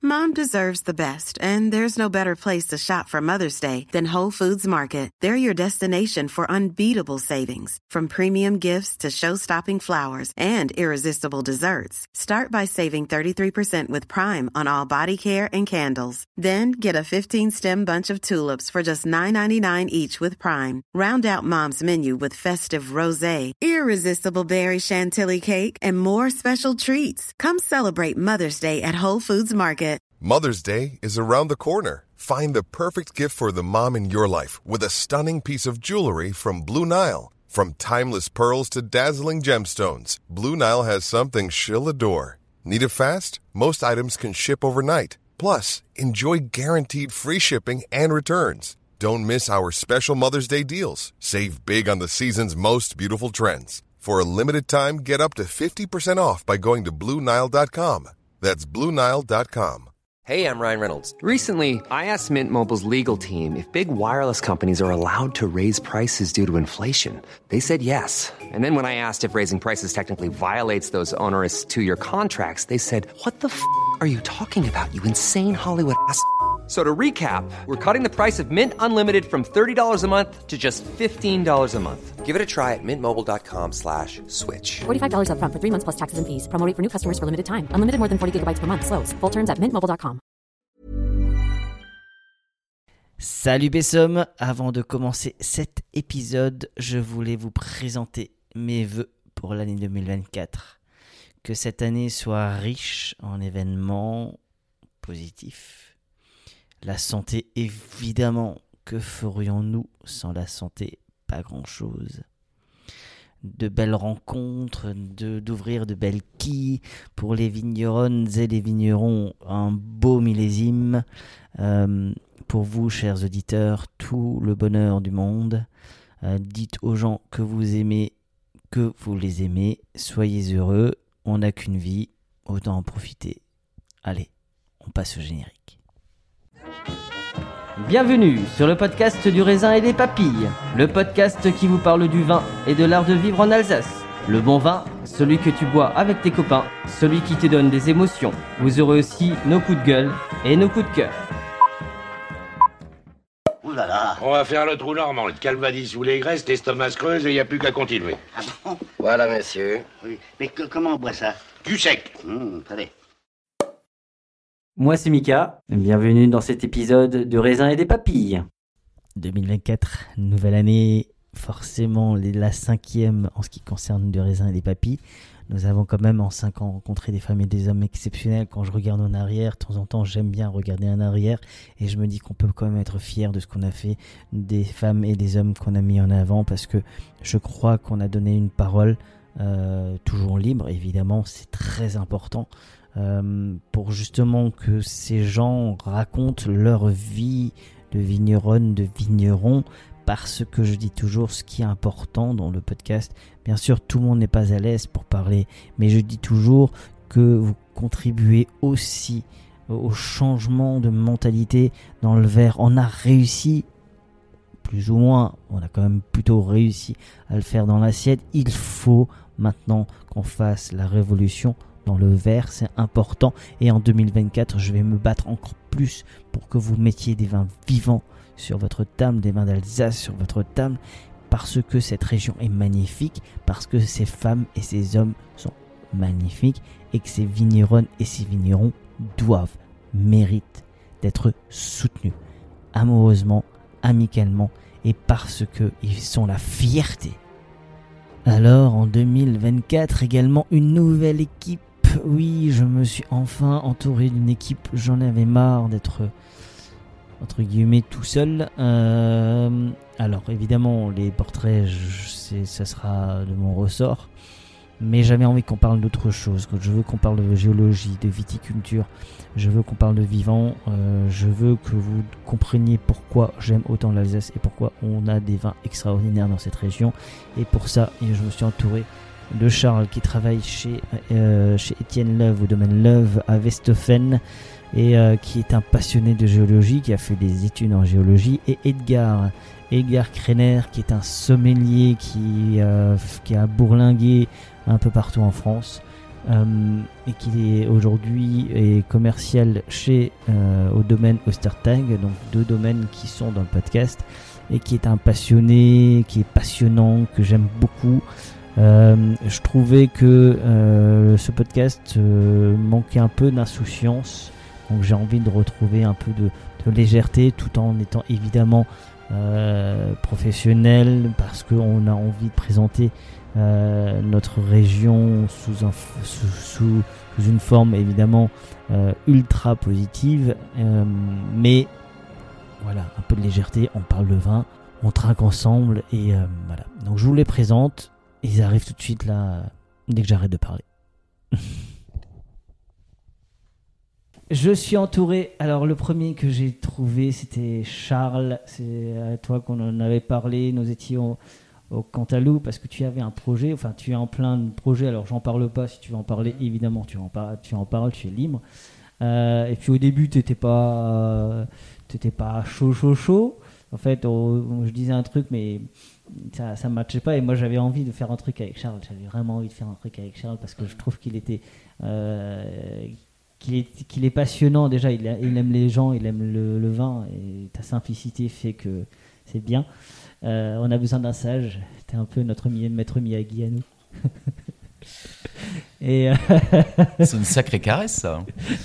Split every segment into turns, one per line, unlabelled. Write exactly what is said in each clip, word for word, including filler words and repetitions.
Mom deserves the best, and there's no better place to shop for Mother's Day than Whole Foods Market. They're your destination for unbeatable savings, from premium gifts to show-stopping flowers and irresistible desserts. Start by saving thirty-three percent with Prime on all body care and candles. Then get a fifteen-stem bunch of tulips for just nine ninety-nine each with Prime. Round out Mom's menu with festive rosé, irresistible berry chantilly cake, and more special treats. Come celebrate Mother's Day at Whole Foods Market.
Mother's Day is around the corner. Find the perfect gift for the mom in your life with a stunning piece of jewelry from Blue Nile. From timeless pearls to dazzling gemstones, Blue Nile has something she'll adore. Need it fast? Most items can ship overnight. Plus, enjoy guaranteed free shipping and returns. Don't miss our special Mother's Day deals. Save big on the season's most beautiful trends. For a limited time, get up to fifty percent off by going to Blue Nile dot com. That's Blue Nile dot com.
Hey, I'm Ryan Reynolds. Recently, I asked Mint Mobile's legal team if big wireless companies are allowed to raise prices due to inflation. They said yes. And then when I asked if raising prices technically violates those onerous two-year contracts, they said, what the f*** are you talking about, you insane Hollywood ass f- So to recap, we're cutting the price of Mint Unlimited from thirty dollars a month to just fifteen dollars a month. Give it a try at mintmobile.com slash switch.
forty-five dollars up front for three months plus taxes and fees. Promo rate for new customers for limited time. Unlimited more than forty gigabytes per month. Slows full terms at mint mobile dot com.
Salut Bessom, avant de commencer cet épisode, je voulais vous présenter mes vœux pour l'année deux mille vingt-quatre. Que cette année soit riche en événements positifs. La santé, évidemment, que ferions-nous sans la santé? Pas grand-chose. De belles rencontres, de, d'ouvrir de belles quilles pour les vigneronnes et les vignerons, un beau millésime. Euh, pour vous, chers auditeurs, tout le bonheur du monde. Euh, dites aux gens que vous aimez, que vous les aimez. Soyez heureux, on n'a qu'une vie, autant en profiter. Allez, on passe au générique. Bienvenue sur le podcast du raisin et des papilles, le podcast qui vous parle du vin et de l'art de vivre en Alsace. Le bon vin, celui que tu bois avec tes copains, celui qui te donne des émotions. Vous aurez aussi nos coups de gueule et nos coups de cœur.
Ouh là là.
On va faire le trou normand, le calvadis sous les graisses, l'estomac se creuse et il n'y a plus qu'à continuer.
Ah bon?
Voilà, monsieur.
Oui. Mais que, comment on boit ça?
Du sec.
Hum, attendez.
Moi c'est Mika, bienvenue dans cet épisode de Raisin et des Papilles. deux mille vingt-quatre, nouvelle année, forcément la cinquième en ce qui concerne de Raisin et des Papilles. Nous avons quand même en cinq ans rencontré des femmes et des hommes exceptionnels. Quand je regarde en arrière, de temps en temps j'aime bien regarder en arrière et je me dis qu'on peut quand même être fier de ce qu'on a fait, des femmes et des hommes qu'on a mis en avant, parce que je crois qu'on a donné une parole euh, toujours libre, évidemment c'est très important. Euh, pour justement que ces gens racontent leur vie de vigneronne, de vigneron, parce que je dis toujours ce qui est important dans le podcast. Bien sûr, tout le monde n'est pas à l'aise pour parler, mais je dis toujours que vous contribuez aussi au changement de mentalité dans le verre. On a réussi, plus ou moins, on a quand même plutôt réussi à le faire dans l'assiette. Il faut maintenant qu'on fasse la révolution dans le verre, c'est important. Et en deux mille vingt-quatre, je vais me battre encore plus pour que vous mettiez des vins vivants sur votre table, des vins d'Alsace sur votre table, parce que cette région est magnifique, parce que ces femmes et ces hommes sont magnifiques, et que ces vigneronnes et ces vignerons doivent, méritent d'être soutenus amoureusement, amicalement, et parce qu'ils sont la fierté. Alors en deux mille vingt-quatre, également une nouvelle équipe. Oui, je me suis enfin entouré d'une équipe. J'en avais marre d'être, entre guillemets, tout seul. Euh, alors, évidemment, les portraits, je, c'est, ça sera de mon ressort. Mais j'avais envie qu'on parle d'autre chose. Je veux qu'on parle de géologie, de viticulture. Je veux qu'on parle de vivant. Euh, je veux que vous compreniez pourquoi j'aime autant l'Alsace et pourquoi on a des vins extraordinaires dans cette région. Et pour ça, je me suis entouré de Charles qui travaille chez, euh, chez Étienne Leuve au domaine Leuve à Westhoffen et euh, qui est un passionné de géologie, qui a fait des études en géologie, et Edgar, Edgar Krener qui est un sommelier qui, euh, qui a bourlingué un peu partout en France. euh, et qui est aujourd'hui est commercial chez euh, au domaine Ostertag, donc deux domaines qui sont dans le podcast, et qui est un passionné, qui est passionnant, que j'aime beaucoup. Euh, je trouvais que euh, ce podcast euh, manquait un peu d'insouciance, donc j'ai envie de retrouver un peu de, de légèreté tout en étant évidemment euh, professionnel, parce qu'on a envie de présenter euh, notre région sous, un, sous, sous, sous une forme évidemment euh, ultra positive, euh, mais voilà, un peu de légèreté, on parle de vin, on trinque ensemble et euh, voilà. Donc je vous les présente. Ils arrivent tout de suite là, dès que j'arrête de parler. Je suis entouré. Alors, le premier que j'ai trouvé, c'était Charles. C'est à toi qu'on en avait parlé. Nous étions au, au Cantalou parce que tu avais un projet. Enfin, tu es en plein de projet. Alors, j'en parle pas. Si tu veux en parler, évidemment, tu en parles. Tu en parles. Tu es libre. Euh, et puis, au début, tu n'étais pas, euh, t'étais pas chaud, chaud, chaud. En fait, on, je disais un truc, mais ça ça matchait pas, et moi j'avais envie de faire un truc avec Charles. J'avais vraiment envie de faire un truc avec Charles parce que je trouve qu'il était euh, qu'il est, qu'il est passionnant. Déjà il, a, il aime les gens, il aime le, le vin, et ta simplicité fait que c'est bien. Euh, on a besoin d'un sage. T'es un peu notre maître Miyagi à nous. Et euh...
c'est une sacrée caresse, ça.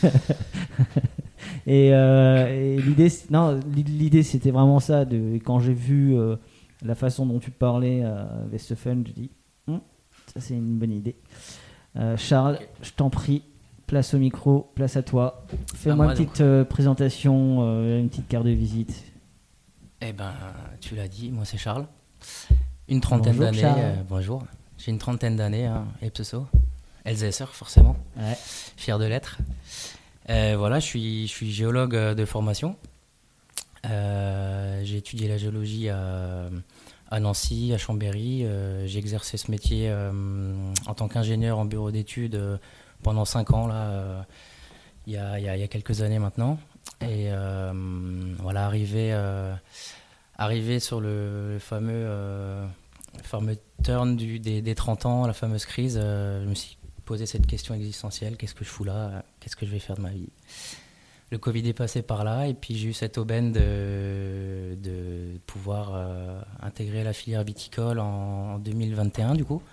et, euh, et l'idée non l'idée c'était vraiment ça, de quand j'ai vu euh, la façon dont tu parlais à Westhoffen, je dis hm, ça c'est une bonne idée. Euh, Charles, okay. Je t'en prie, place au micro, place à toi. Fais-moi ah, une petite euh, présentation, euh, une petite carte de visite.
Eh ben, tu l'as dit, moi c'est Charles. Une trentaine
bonjour,
d'années.
Charles.
Euh, bonjour. J'ai une trentaine d'années, hein, Epsoso. Elsässer, forcément.
Ouais.
Fier de l'être. Euh, voilà, je suis, je suis géologue de formation. Euh, j'ai étudié la géologie à, à Nancy, à Chambéry. Euh, j'ai exercé ce métier euh, en tant qu'ingénieur en bureau d'études euh, pendant cinq ans, là, euh, il y a, il y a, il y a quelques années maintenant. Et euh, voilà, arrivé, euh, arrivé sur le, le fameux, euh, le fameux turn du, des, des trente ans, la fameuse crise, euh, je me suis posé cette question existentielle: qu'est-ce que je fous là? Qu'est-ce que je vais faire de ma vie? Le Covid est passé par là, et puis j'ai eu cette aubaine de, de pouvoir euh, intégrer la filière viticole en, en deux mille vingt et un, du coup.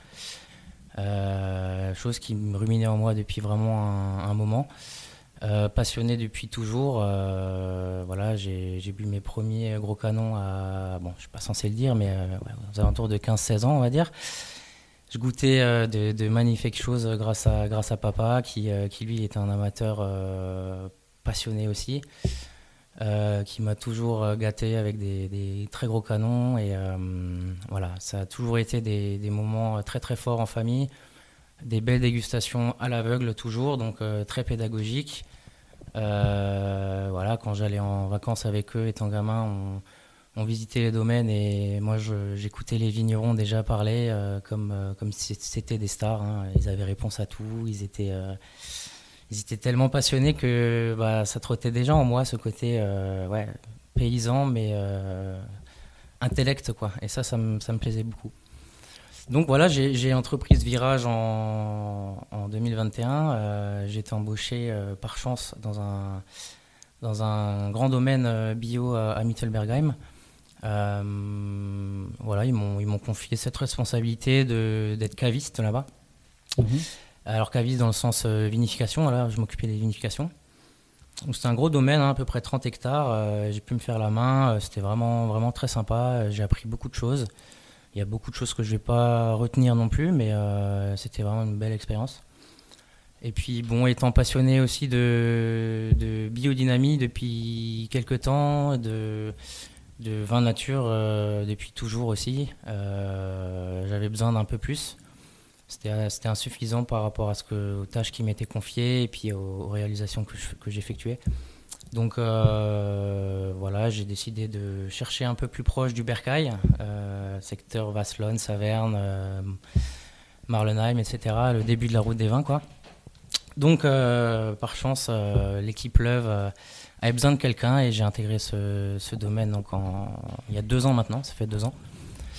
Euh, chose qui me ruminait en moi depuis vraiment un, un moment. Euh, passionné depuis toujours. Euh, voilà, j'ai, j'ai bu mes premiers gros canons à, bon, je suis pas censé le dire, mais euh, ouais, aux alentours de quinze seize ans, on va dire. Je goûtais euh, de, de magnifiques choses grâce à, grâce à papa, qui, euh, qui lui est un amateur euh, passionné aussi, euh, qui m'a toujours gâté avec des, des très gros canons. Et euh, voilà, ça a toujours été des, des moments très très forts en famille, des belles dégustations à l'aveugle toujours, donc euh, très pédagogiques. Euh, voilà, quand j'allais en vacances avec eux étant gamin, on, on visitait les domaines, et moi je, j'écoutais les vignerons déjà parler euh, comme, euh, comme si c'était des stars, hein. Ils avaient réponse à tout, ils étaient... Euh, Ils étaient tellement passionnés que bah, ça trottait déjà en moi, ce côté euh, ouais, paysan, mais euh, intellect, quoi. Et ça, ça me, ça me plaisait beaucoup. Donc voilà, j'ai, j'ai entrepris ce virage en, en deux mille vingt et un. Euh, j'ai été embauché euh, par chance dans un, dans un grand domaine euh, bio à, à Mittelbergheim. Euh, voilà, ils m'ont, ils m'ont confié cette responsabilité de, d'être caviste là-bas. Mmh. Alors caviste dans le sens euh, vinification, là, je m'occupais des vinifications. Donc, c'était un gros domaine, hein, à peu près trente hectares. Euh, j'ai pu me faire la main, euh, c'était vraiment, vraiment très sympa. J'ai appris beaucoup de choses. Il y a beaucoup de choses que je ne vais pas retenir non plus, mais euh, c'était vraiment une belle expérience. Et puis, bon, étant passionné aussi de, de biodynamie depuis quelques temps, de, de vin nature euh, depuis toujours aussi, euh, j'avais besoin d'un peu plus. C'était, c'était insuffisant par rapport à ce que, aux tâches qui m'étaient confiées et puis aux, aux réalisations que, je, que j'effectuais. Donc euh, voilà, j'ai décidé de chercher un peu plus proche du Bercail, euh, secteur Vasselonne, Saverne, euh, Marlenheim, et cetera. Le début de la route des vins, quoi. Donc euh, par chance, euh, l'équipe Leuve euh, avait besoin de quelqu'un, et j'ai intégré ce, ce domaine donc en, il y a deux ans maintenant, ça fait deux ans.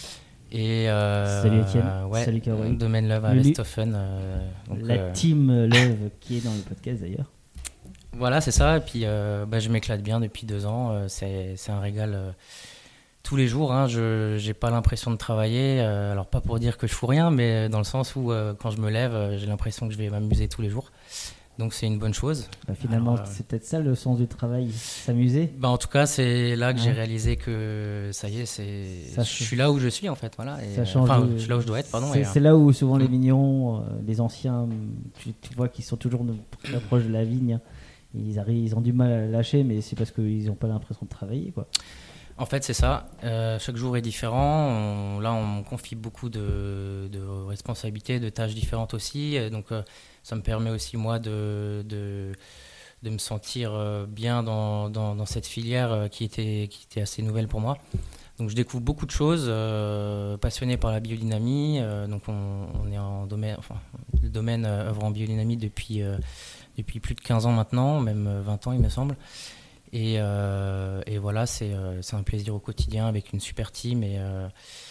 Et euh,
salut Étienne,
euh, ouais,
salut Caroline.
Domaine Love à
Lulu.
Westhoffen. Euh, donc,
La
euh,
team Love qui est dans le podcast d'ailleurs.
Voilà, c'est ça. Et puis, euh, bah, je m'éclate bien depuis deux ans. Euh, c'est, c'est un régal euh, tous les jours. Hein. Je n'ai pas l'impression de travailler. Euh, alors, pas pour dire que je fous rien, mais dans le sens où, euh, quand je me lève, euh, j'ai l'impression que je vais m'amuser tous les jours. Donc, c'est une bonne chose.
Bah, finalement,
alors, euh,
c'est peut-être ça le sens du travail, s'amuser.
Bah, en tout cas, c'est là que
Ouais.
j'ai réalisé que ça y est, c'est...
Ça
je suis là où je suis, en fait. Voilà. Et,
Ça change
enfin,
de-
je suis là où je dois être, pardon.
C'est,
et,
c'est là où souvent
Mm.
les mignons, euh, les anciens, tu, tu vois qu'ils sont toujours de- très proches de la vigne. Ils, arrivent, ils ont du mal à lâcher, mais c'est parce qu'ils n'ont pas l'impression de travailler, quoi.
En fait, c'est ça. Euh, chaque jour est différent. On- là, on me confie beaucoup de, de responsabilités, de tâches différentes aussi. Et donc, euh, ça me permet aussi, moi, de, de, de me sentir euh, bien dans, dans, dans cette filière euh, qui était, qui était assez nouvelle pour moi. Donc, je découvre beaucoup de choses, euh, passionné par la biodynamie. Euh, donc, on, on est en domaine, enfin, le domaine euh, œuvre en biodynamie depuis, euh, depuis plus de quinze ans maintenant, même vingt ans, il me semble. Et, euh, et voilà, c'est, euh, c'est un plaisir au quotidien avec une super team et, euh,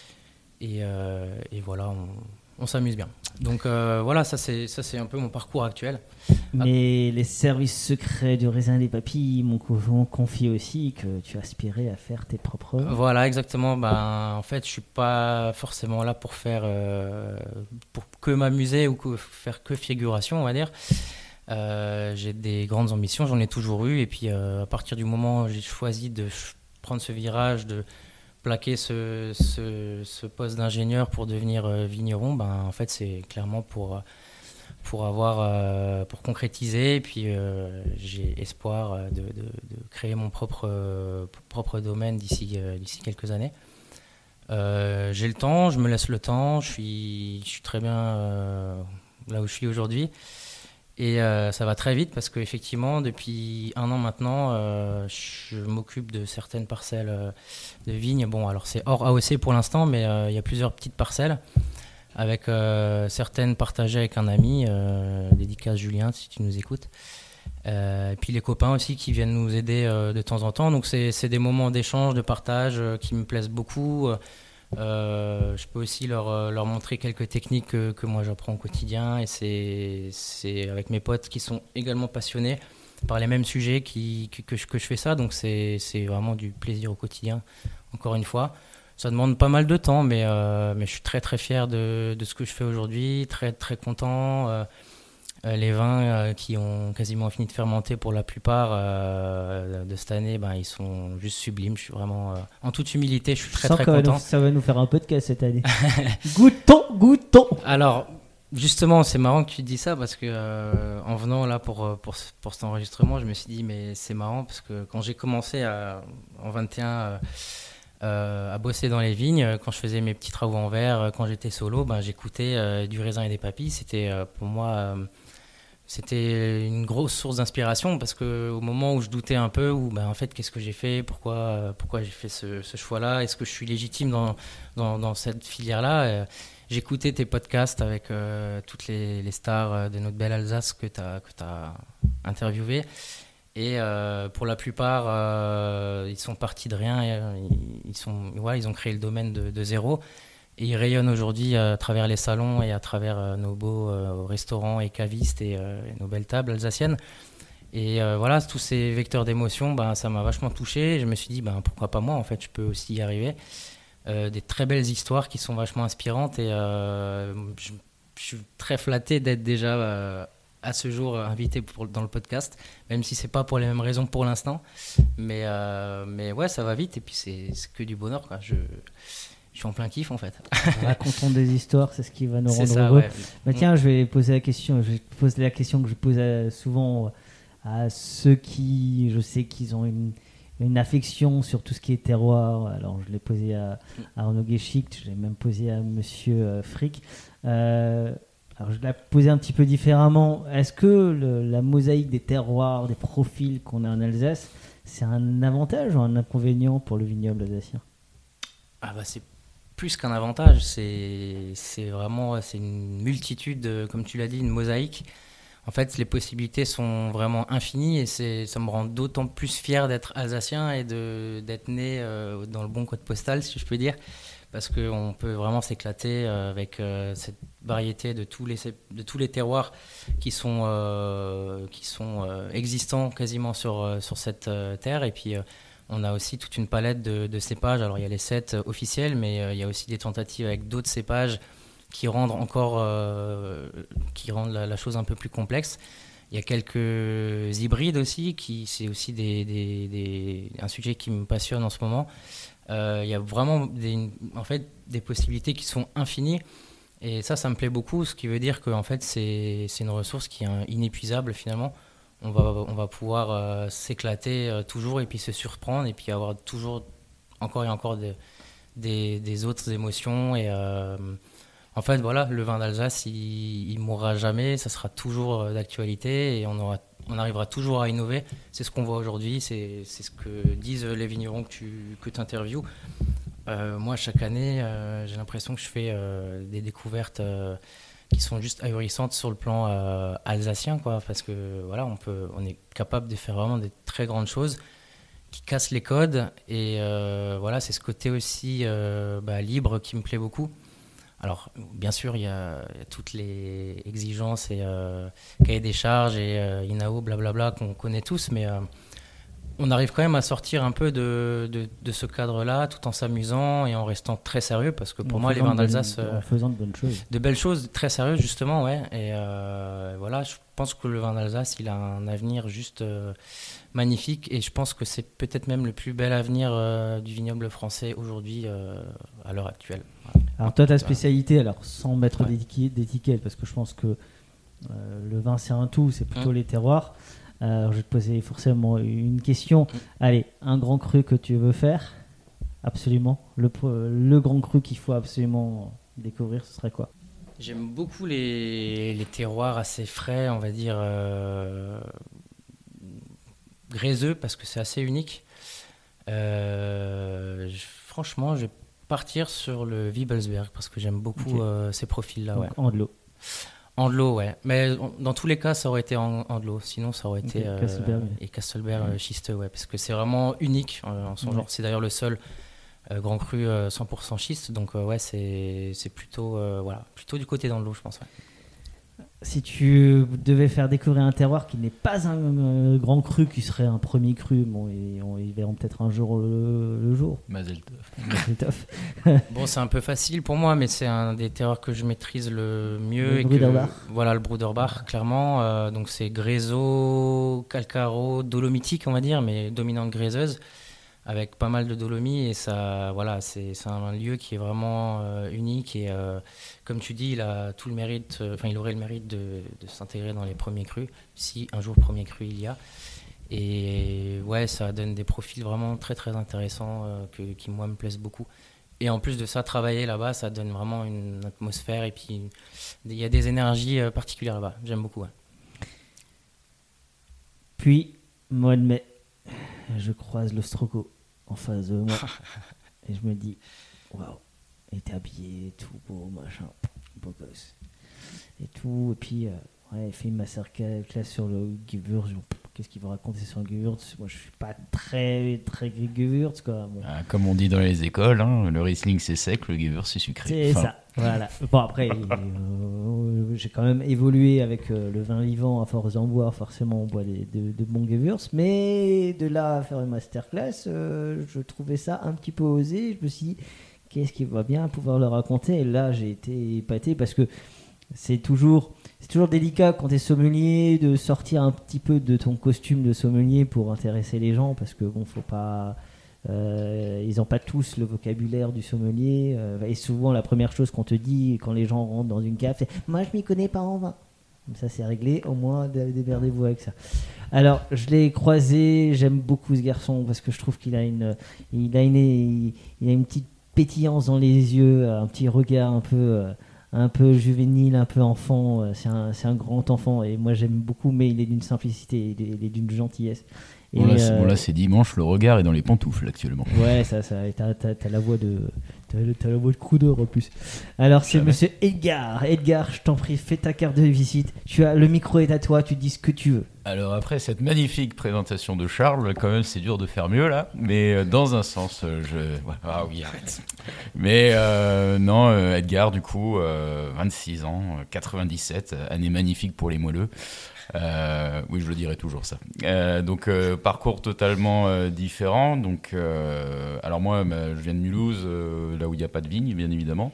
et, euh, et voilà, on, on s'amuse bien. Donc euh, voilà, ça c'est, ça c'est un peu mon parcours actuel.
Mais les services secrets du raisin et des papilles m'ont co- m'ont confié aussi que tu aspirais à faire tes propres œuvres.
Voilà, exactement. Ben, en fait, je suis pas forcément là pour faire euh, pour que m'amuser ou que faire que figuration, on va dire. Euh, j'ai des grandes ambitions, j'en ai toujours eu. Et puis, euh, à partir du moment où j'ai choisi de ch- prendre ce virage, de plaquer ce, ce, ce poste d'ingénieur pour devenir euh, vigneron, ben, en fait, c'est clairement pour, pour, avoir, euh, pour concrétiser. Et puis, euh, j'ai espoir de, de, de créer mon propre, euh, propre domaine d'ici, euh, d'ici quelques années. Euh, j'ai le temps, je me laisse le temps, je suis, je suis très bien euh, là où je suis aujourd'hui. Et euh, ça va très vite parce qu'effectivement, depuis un an maintenant, euh, je m'occupe de certaines parcelles euh, de vignes. Bon, alors c'est hors A O C pour l'instant, mais euh, il y a plusieurs petites parcelles, avec euh, certaines partagées avec un ami, euh, dédicace Julien, si tu nous écoutes. Euh, et puis les copains aussi qui viennent nous aider euh, de temps en temps. Donc c'est, c'est des moments d'échange, de partage euh, qui me plaisent beaucoup. Euh, je peux aussi leur, euh, leur montrer quelques techniques que, que moi j'apprends au quotidien, et c'est, c'est avec mes potes qui sont également passionnés par les mêmes sujets qui, que, que, je, que je fais ça, donc c'est, c'est vraiment du plaisir au quotidien, encore une fois. Ça demande pas mal de temps, mais, euh, mais je suis très très fier de, de ce que je fais aujourd'hui, très très content. Euh, Euh, les vins euh, qui ont quasiment fini de fermenter pour la plupart euh, de cette année, ben, ils sont juste sublimes. Je suis vraiment, euh, en toute humilité, je suis très
Je sens
très
que
content.
nous- ça va nous faire un podcast cette année. Goûtons, goûtons.
Alors, justement, c'est marrant que tu dis ça parce que euh, en venant là pour, pour, pour cet enregistrement, je me suis dit, mais c'est marrant parce que quand j'ai commencé à, en vingt et un euh, euh, à bosser dans les vignes, quand je faisais mes petits travaux en verre, quand j'étais solo, ben, j'écoutais euh, du raisin et des papilles. C'était euh, pour moi... Euh, C'était une grosse source d'inspiration parce qu'au moment où je doutais un peu, où ben, en fait, qu'est-ce que j'ai fait, pourquoi, euh, pourquoi j'ai fait ce, ce choix-là, est-ce que je suis légitime dans, dans, dans cette filière-là, euh, j'écoutais tes podcasts avec euh, toutes les, les stars de notre belle Alsace que tu as que tu as interviewées. Et euh, pour la plupart, euh, ils sont partis de rien, et, euh, ils, ils, sont, voilà, ils ont créé le domaine de, de zéro. Et ils rayonnent aujourd'hui à travers les salons et à travers euh, nos beaux euh, restaurants et cavistes et, euh, et nos belles tables alsaciennes. Et euh, voilà, tous ces vecteurs d'émotion, ben, ça m'a vachement touché. Et je me suis dit, ben, pourquoi pas moi, en fait, je peux aussi y arriver. Euh, des très belles histoires qui sont vachement inspirantes. Et euh, je, je suis très flatté d'être déjà euh, à ce jour invité pour, dans le podcast, même si c'est pas pour les mêmes raisons pour l'instant. Mais, euh, mais ouais, ça va vite et puis c'est, c'est que du bonheur, quoi. Je... Je suis en plein kiff en fait.
Racontons des histoires, c'est ce qui va nous
c'est
rendre
ça,
heureux.
ouais.
Bah tiens, je vais poser la question. Je vais te poser la question que je pose à- souvent à ceux qui, je sais qu'ils ont une, une affection sur tout ce qui est terroir. Alors, je l'ai posé à, à Arnaud Guéchic, je l'ai même posé à Monsieur euh, Frick. Euh, alors, je l'ai posé un petit peu différemment. Est-ce que le, la mosaïque des terroirs, des profils qu'on a en Alsace, c'est un avantage ou un inconvénient pour le vignoble alsacien ?
Ah bah c'est plus qu'un avantage, c'est, c'est vraiment c'est une multitude, de, comme tu l'as dit, une mosaïque. En fait, les possibilités sont vraiment infinies et c'est, ça me rend d'autant plus fier d'être alsacien et de, d'être né euh, dans le bon code postal, si je peux dire. parce qu'on peut vraiment s'éclater euh, avec euh, cette variété de tous les, de tous les terroirs qui sont, euh, qui sont euh, existants quasiment sur, euh, sur cette euh, terre. Et puis, euh, on a aussi toute une palette de, de cépages. Alors, il y a les sept officiels, mais euh, il y a aussi des tentatives avec d'autres cépages qui rendent encore euh, qui rendent la, la chose un peu plus complexe. Il y a quelques hybrides aussi, qui c'est aussi des, des, des, un sujet qui me passionne en ce moment. Euh, il y a vraiment des, en fait, des possibilités qui sont infinies, et ça, ça me plaît beaucoup, ce qui veut dire que en fait, c'est, c'est une ressource qui est inépuisable finalement. On va, on va pouvoir euh, s'éclater euh, toujours, et puis se surprendre, et puis avoir toujours encore et encore de, des, des autres émotions. Et euh, en fait, voilà, le vin d'Alsace, il ne mourra jamais, ça sera toujours d'actualité, et on, aura, on arrivera toujours à innover. C'est ce qu'on voit aujourd'hui, c'est, c'est ce que disent les vignerons que tu que tu interviews. Euh, moi, chaque année, euh, j'ai l'impression que je fais euh, des découvertes euh, qui sont juste ahurissantes sur le plan euh, alsacien, quoi, parce que voilà, on, peut, on est capable de faire vraiment des très grandes choses qui cassent les codes, et euh, voilà, c'est ce côté aussi euh, bah, libre qui me plaît beaucoup. Alors, bien sûr, il y a, il y a toutes les exigences et euh, cahier des charges et euh, I N A O, blablabla, qu'on connaît tous, mais euh, on arrive quand même à sortir un peu de, de, de ce cadre-là, tout en s'amusant et en restant très sérieux, parce que pour
en
moi, les vins d'Alsace...
Bonne,
euh,
en faisant de bonnes choses.
De belles choses, très sérieuses, justement, ouais. Et euh, voilà, je pense que le vin d'Alsace, il a un avenir juste euh, magnifique, et je pense que c'est peut-être même le plus bel avenir euh, du vignoble français aujourd'hui, euh, à l'heure actuelle. Voilà.
Alors toi, ta spécialité, alors sans mettre
Ouais.
d'étiquette, parce que je pense que euh, le vin c'est un tout, c'est plutôt
Mmh.
les terroirs. Euh, alors je vais te poser forcément une question.
Mmh.
Allez, un grand cru que tu veux faire, absolument. Le, le grand cru qu'il faut absolument découvrir, ce serait quoi?
J'aime beaucoup les, les terroirs assez frais, on va dire euh, gréseux, parce que c'est assez unique. Euh, je, franchement, je vais partir sur le Wiebelsberg, parce que j'aime beaucoup
Ok.
euh, ces profils-là.
Donc
Ouais.
Andelot.
Andelot, ouais. Mais on- dans tous les cas, ça aurait été en- Andelot. Sinon, ça aurait
Ok,
été euh,
Kastelberg.
et Kastelberg euh, schisteux, ouais, parce que c'est vraiment unique euh, en son
Ouais.
genre. C'est d'ailleurs le seul euh, grand cru euh, cent pour cent schiste. Donc euh, ouais, c'est c'est plutôt euh, voilà, plutôt du côté d'Andelot, je pense. Ouais.
Si tu devais faire découvrir un terroir qui n'est pas un euh, grand cru, qui serait un premier cru, bon, et on, ils verront peut-être un jour le, le jour.
Mazel tov.
Mazel tov.
Bon, c'est un peu facile pour moi, mais c'est un des terroirs que je maîtrise le mieux.
Le
et que,
Bruderbach.
voilà, le Bruderbach, clairement. Euh, donc c'est grésot, calcaro, dolomitique, on va dire, mais dominante gréseuse, avec pas mal de dolomie. Et ça, voilà, c'est, c'est un lieu qui est vraiment euh, unique. Et euh, comme tu dis, il a tout le mérite, enfin, euh, il aurait le mérite de, de s'intégrer dans les premiers crus, si un jour premier cru il y a. Et ouais, ça donne des profils vraiment très très intéressants euh, que, qui moi me plaisent beaucoup. Et en plus de ça, travailler là-bas, ça donne vraiment une atmosphère, et puis il y a des énergies euh, particulières là-bas. J'aime beaucoup. Ouais.
Puis, mois de mai, je croise le Stroco en face de moi et je me dis, waouh, il était habillé, tout beau, machin, beau gosse et tout. Et puis, euh, ouais, il fait une masterclass sur le Gewürz. Qu'est-ce qu'il va raconter sur le Gewürz? Moi, je suis pas très, très Gewürz, quoi. Bon.
Ah, comme on dit dans les écoles, hein, le Riesling c'est sec, le Gewürz c'est sucré.
C'est
Enfin,
ça, voilà. Bon, après, euh, j'ai quand même évolué avec euh, le vin vivant. À force d'en boire, forcément, on boit des, de, de bons Gewürz. Mais de là à faire une masterclass, euh, je trouvais ça un petit peu osé. Je me suis dit, qu'est-ce qu'il va bien pouvoir le raconter? Et là, j'ai été épaté, parce que c'est toujours, c'est toujours délicat quand tu es sommelier de sortir un petit peu de ton costume de sommelier pour intéresser les gens, parce que bon, faut pas... Euh, ils n'ont pas tous le vocabulaire du sommelier, euh, et souvent la première chose qu'on te dit quand les gens rentrent dans une cave, c'est « moi je m'y connais pas en vin ». Comme ça c'est réglé, au moins démerdez-vous avec ça. Alors je l'ai croisé, j'aime beaucoup ce garçon, parce que je trouve qu'il a une, il a une, il a une petite pétillance dans les yeux, un petit regard un peu, un peu juvénile, un peu enfant. C'est un, c'est un grand enfant, et moi j'aime beaucoup, mais il est d'une simplicité, il est, il est d'une gentillesse. Et
bon, là, c'est,
euh,
bon, là c'est dimanche, le regard est dans les pantoufles actuellement.
Ouais, ça, ça, t'as, t'as, t'as la voix de, T'as le, t'as le mot de coup d'or en plus. Alors c'est
Jamais.
monsieur Edgar. Edgar, je t'en prie, fais ta carte de visite. Tu as le micro est à toi, tu dis ce que tu veux.
Alors après cette magnifique présentation de Charles, quand même c'est dur de faire mieux là, mais euh, dans un sens, euh, je... Ah oui, arrête. Mais euh, non, euh, Edgar du coup, euh, vingt-six ans, quatre-vingt-dix-sept, année magnifique pour les moelleux. Euh, oui, je le dirai toujours ça. Euh, donc euh, parcours totalement euh, différent. Donc, euh, alors moi, bah, je viens de Mulhouse, euh, là où il n'y a pas de vigne, bien évidemment.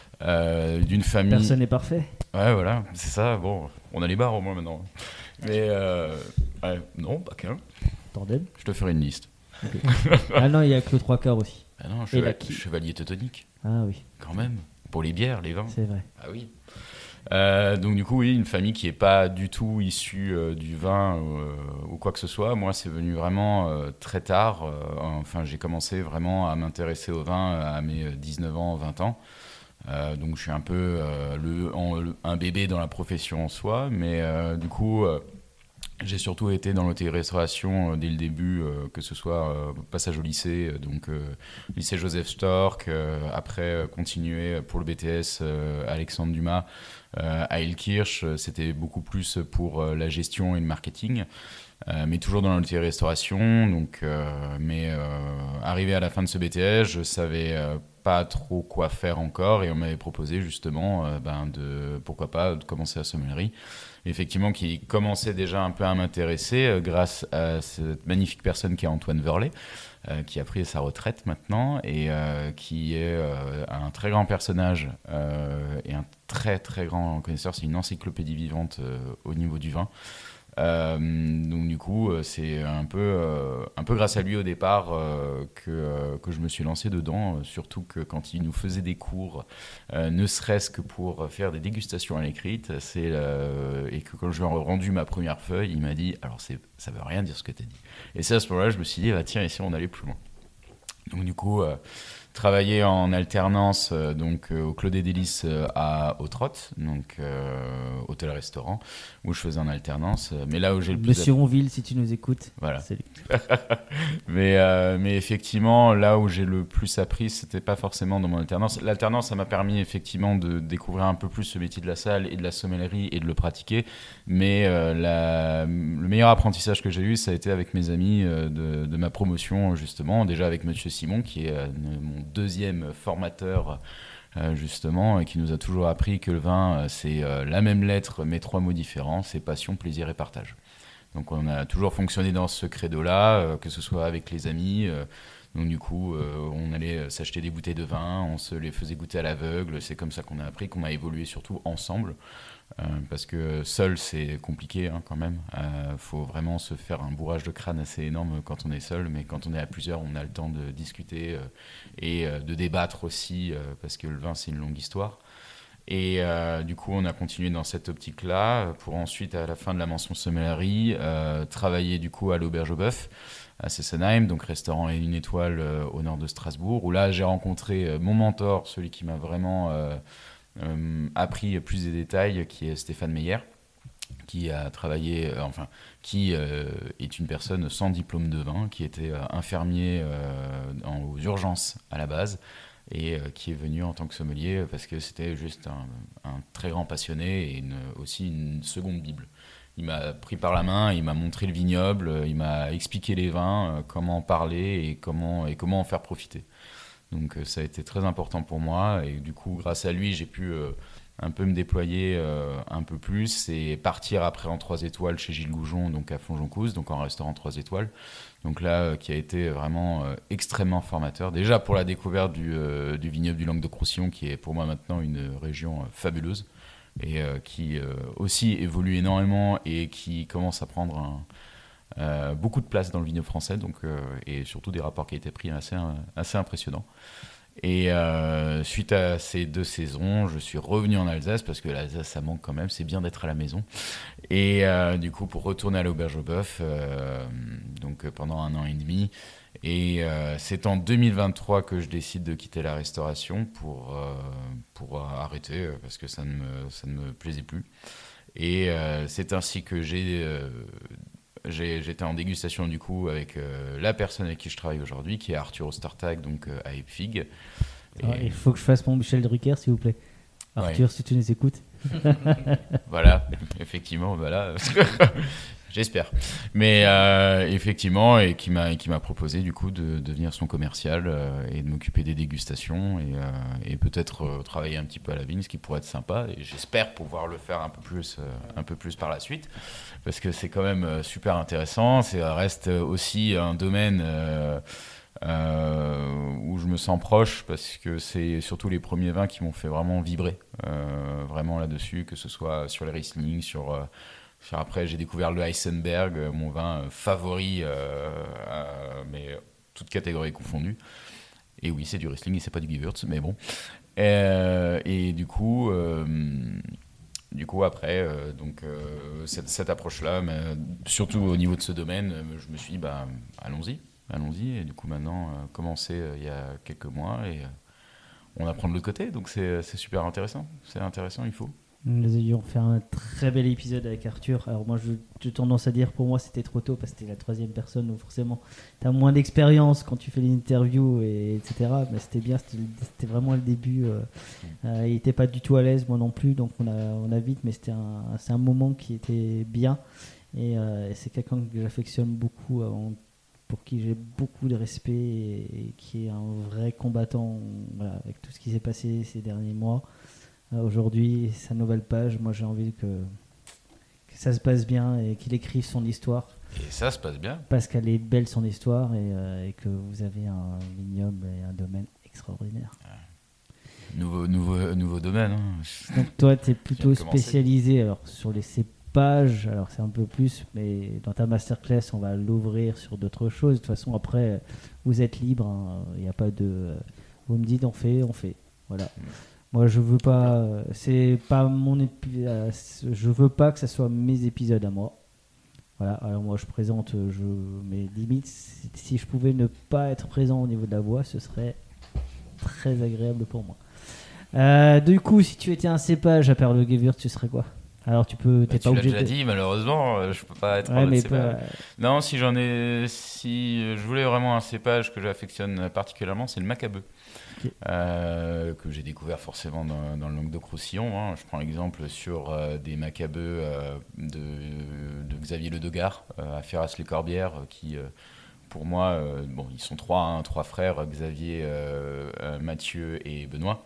Euh, d'une famille.
Personne n'est parfait.
Ouais, voilà, c'est ça. Bon, on a les bars au moins maintenant. Mais euh, ouais, non, pas qu'un.
Tandem.
Je te ferai une liste.
Okay. Ah non, il y a que le trois quarts aussi.
Ah non,
Et la
cheva-
qui-
chevalier teutonique.
Ah oui,
Quand même. Pour les bières, les vins.
c'est vrai.
Ah oui. Euh, donc du coup, oui, une famille qui n'est pas du tout issue euh, du vin euh, ou quoi que ce soit. Moi, c'est venu vraiment euh, très tard. Euh, enfin, j'ai commencé vraiment à m'intéresser au vin à mes dix-neuf ans, vingt ans. Euh, donc je suis un peu euh, le, en- le- un bébé dans la profession en soi. Mais euh, du coup, euh, j'ai surtout été dans l'hôtellerie-restauration euh, dès le début, euh, que ce soit euh, passage au lycée, euh, donc euh, lycée Joseph Stork, euh, après euh, continuer pour le B T S euh, Alexandre Dumas euh, à Elkirch, euh, c'était beaucoup plus pour euh, la gestion et le marketing, euh, mais toujours dans l'hôtellerie-restauration. Donc, euh, mais euh, arrivé à la fin de ce B T S, je savais euh, pas trop quoi faire encore, et on m'avait proposé justement, euh, ben de pourquoi pas de commencer la sommellerie. Effectivement, qui commençait déjà un peu à m'intéresser euh, grâce à cette magnifique personne qui est Antoine Verlet, euh, qui a pris sa retraite maintenant et euh, qui est euh, un très grand personnage euh, et un très très grand connaisseur. C'est une encyclopédie vivante euh, au niveau du vin. Euh, donc du coup, euh, c'est un peu, euh, un peu grâce à lui au départ euh, que, euh, que je me suis lancé dedans, euh, surtout que quand il nous faisait des cours, euh, ne serait-ce que pour faire des dégustations à l'écrite, c'est, euh, et que quand je lui ai rendu ma première feuille, il m'a dit « alors c'est, ça veut rien dire ce que tu as dit ». Et c'est à ce moment-là, je me suis dit bah, « tiens, ici on allait plus loin ». Donc du coup, euh, travailler en alternance euh, donc, euh, au Clos des Délices euh, à Autrot, donc euh, hôtel-restaurant, où je faisais en alternance. Euh, mais là où j'ai le plus
Monsieur
appris-
Ronville, si tu nous écoutes.
Voilà.
Salut.
mais, euh, mais effectivement, là où j'ai le plus appris, c'était pas forcément dans mon alternance. L'alternance, ça m'a permis effectivement de découvrir un peu plus ce métier de la salle et de la sommellerie et de le pratiquer. Mais euh, la, le meilleur apprentissage que j'ai eu, ça a été avec mes amis euh, de, de ma promotion, justement. Déjà avec Monsieur Simon, qui est euh, mon deuxième formateur, euh, justement, et qui nous a toujours appris que le vin, euh, c'est euh, la même lettre, mais trois mots différents. C'est passion, plaisir et partage. Donc on a toujours fonctionné dans ce credo-là, euh, que ce soit avec les amis. Euh, donc du coup, euh, on allait s'acheter des bouteilles de vin, on se les faisait goûter à l'aveugle. C'est comme ça qu'on a appris, qu'on a évolué surtout ensemble. Euh, parce que seul, c'est compliqué hein, quand même. Il euh, faut vraiment se faire un bourrage de crâne assez énorme quand on est seul. Mais quand on est à plusieurs, on a le temps de discuter euh, et euh, de débattre aussi, euh, parce que le vin, c'est une longue histoire. Et euh, du coup, on a continué dans cette optique-là pour ensuite, à la fin de la mention sommellerie, euh, travailler du coup à l'Auberge au Bœuf, à Sessenheim, donc restaurant et une étoile euh, au nord de Strasbourg, où là, j'ai rencontré euh, mon mentor, celui qui m'a vraiment euh, euh, appris plus des détails, qui est Stéphane Meyer, qui a travaillé, euh, enfin, qui euh, est une personne sans diplôme de vin, qui était euh, infirmier euh, dans, aux urgences à la base, et euh, qui est venu en tant que sommelier parce que c'était juste un, un très grand passionné et une, aussi une seconde Bible. Il m'a pris par la main, il m'a montré le vignoble, il m'a expliqué les vins, euh, comment en parler et comment, et comment en faire profiter. Donc euh, ça a été très important pour moi et du coup grâce à lui j'ai pu euh, un peu me déployer euh, un peu plus et partir après en trois étoiles chez Gilles Goujon, donc à Fonjoncouze, donc en restaurant trois étoiles. Donc là, euh, qui a été vraiment euh, extrêmement formateur. Déjà pour la découverte du, euh, du vignoble du Languedoc-Roussillon, qui est pour moi maintenant une région euh, fabuleuse et euh, qui euh, aussi évolue énormément et qui commence à prendre un, euh, beaucoup de place dans le vignoble français, donc, euh, et surtout des rapports qualité-prix assez, assez impressionnants. Et euh, suite à ces deux saisons, je suis revenu en Alsace parce que l'Alsace, ça manque quand même, c'est bien d'être à la maison. Et euh, du coup, pour retourner à l'Auberge au Bœuf, euh, donc pendant un an et demi. Et euh, c'est en deux mille vingt-trois que je décide de quitter la restauration pour, euh, pour arrêter parce que ça ne me, ça ne me plaisait plus. Et euh, c'est ainsi que j'ai... Euh, J'ai, j'étais en dégustation du coup avec euh, la personne avec qui je travaille aujourd'hui, qui est Arthur Ostertag, donc euh, à Epfig,
Et... Ah, il faut que je fasse mon Michel Drucker, s'il vous plaît. Arthur, ouais. Si tu nous écoutes.
Voilà, effectivement, voilà. J'espère. Mais euh, effectivement, et qui m'a, qui m'a proposé du coup de, de devenir son commercial euh, et de m'occuper des dégustations et, euh, et peut-être euh, travailler un petit peu à la vigne, ce qui pourrait être sympa. Et j'espère pouvoir le faire un peu plus, euh, un peu plus par la suite, parce que c'est quand même euh, super intéressant. Ça reste aussi un domaine euh, euh, où je me sens proche, parce que c'est surtout les premiers vins qui m'ont fait vraiment vibrer, euh, vraiment là-dessus, que ce soit sur les Riesling, sur... Euh, Après, j'ai découvert le Heisenberg, mon vin favori, euh, euh, mais toutes catégories confondues. Et oui, c'est du Riesling et c'est pas du Gewürz, mais bon. Et, et du coup, euh, du coup après, euh, donc euh, cette, cette approche-là, mais surtout au niveau de ce domaine, je me suis dit, bah, allons-y, allons-y. Et du coup, maintenant, euh, commencé euh, il y a quelques mois et euh, on apprend de l'autre côté, donc c'est, c'est super intéressant. C'est intéressant, il faut.
Nous avions fait un très bel épisode avec Arthur. Alors moi, je, j'ai tendance à dire, pour moi, c'était trop tôt parce que c'était la troisième personne, donc forcément, tu as moins d'expérience quand tu fais les interviews, et, etc. Mais c'était bien, c'était, c'était vraiment le début. Euh, euh, il n'était pas du tout à l'aise, moi non plus, donc on a, on a vite, mais c'était un, c'est un moment qui était bien. Et, euh, et c'est quelqu'un que j'affectionne beaucoup, euh, pour qui j'ai beaucoup de respect et, et qui est un vrai combattant, voilà, avec tout ce qui s'est passé ces derniers mois. Aujourd'hui, sa nouvelle page, moi j'ai envie que, que ça se passe bien et qu'il écrive son histoire.
Et ça se passe bien.
Parce qu'elle est belle son histoire et, euh, et que vous avez un vignoble et un domaine extraordinaire.
Nouveau, nouveau, nouveau domaine. Hein.
Donc toi, tu es plutôt spécialisé alors, sur les cépages, alors c'est un peu plus, mais dans ta masterclass, on va l'ouvrir sur d'autres choses. De toute façon, après, vous êtes libre, il hein, n'y a pas de... Vous me dites, on fait, on fait. Voilà. Mmh. Moi, je veux pas. C'est pas mon épi... Je veux pas que ça soit mes épisodes à moi. Voilà. Alors moi, je présente. Je... Mais limite, si je pouvais ne pas être présent au niveau de la voix, ce serait très agréable pour moi. Euh, du coup, si tu étais un cépage à part le Gewürz, tu serais quoi ? Alors tu peux. T'es
bah,
pas
tu
obligé.
l'as déjà de... dit, malheureusement, je peux pas être
ouais,
un
mais
cépage.
pas...
Non, si j'en ai, si je voulais vraiment un cépage que j'affectionne particulièrement, c'est le Macabeu. Okay. Euh, que j'ai découvert forcément dans, dans le Languedoc-Roussillon. Hein. Je prends l'exemple sur euh, des Macabeux euh, de, de Xavier Le Degard euh, à Ferras-les-Corbières, qui, euh, pour moi, euh, bon, ils sont trois, hein, trois frères, Xavier, euh, euh, Mathieu et Benoît,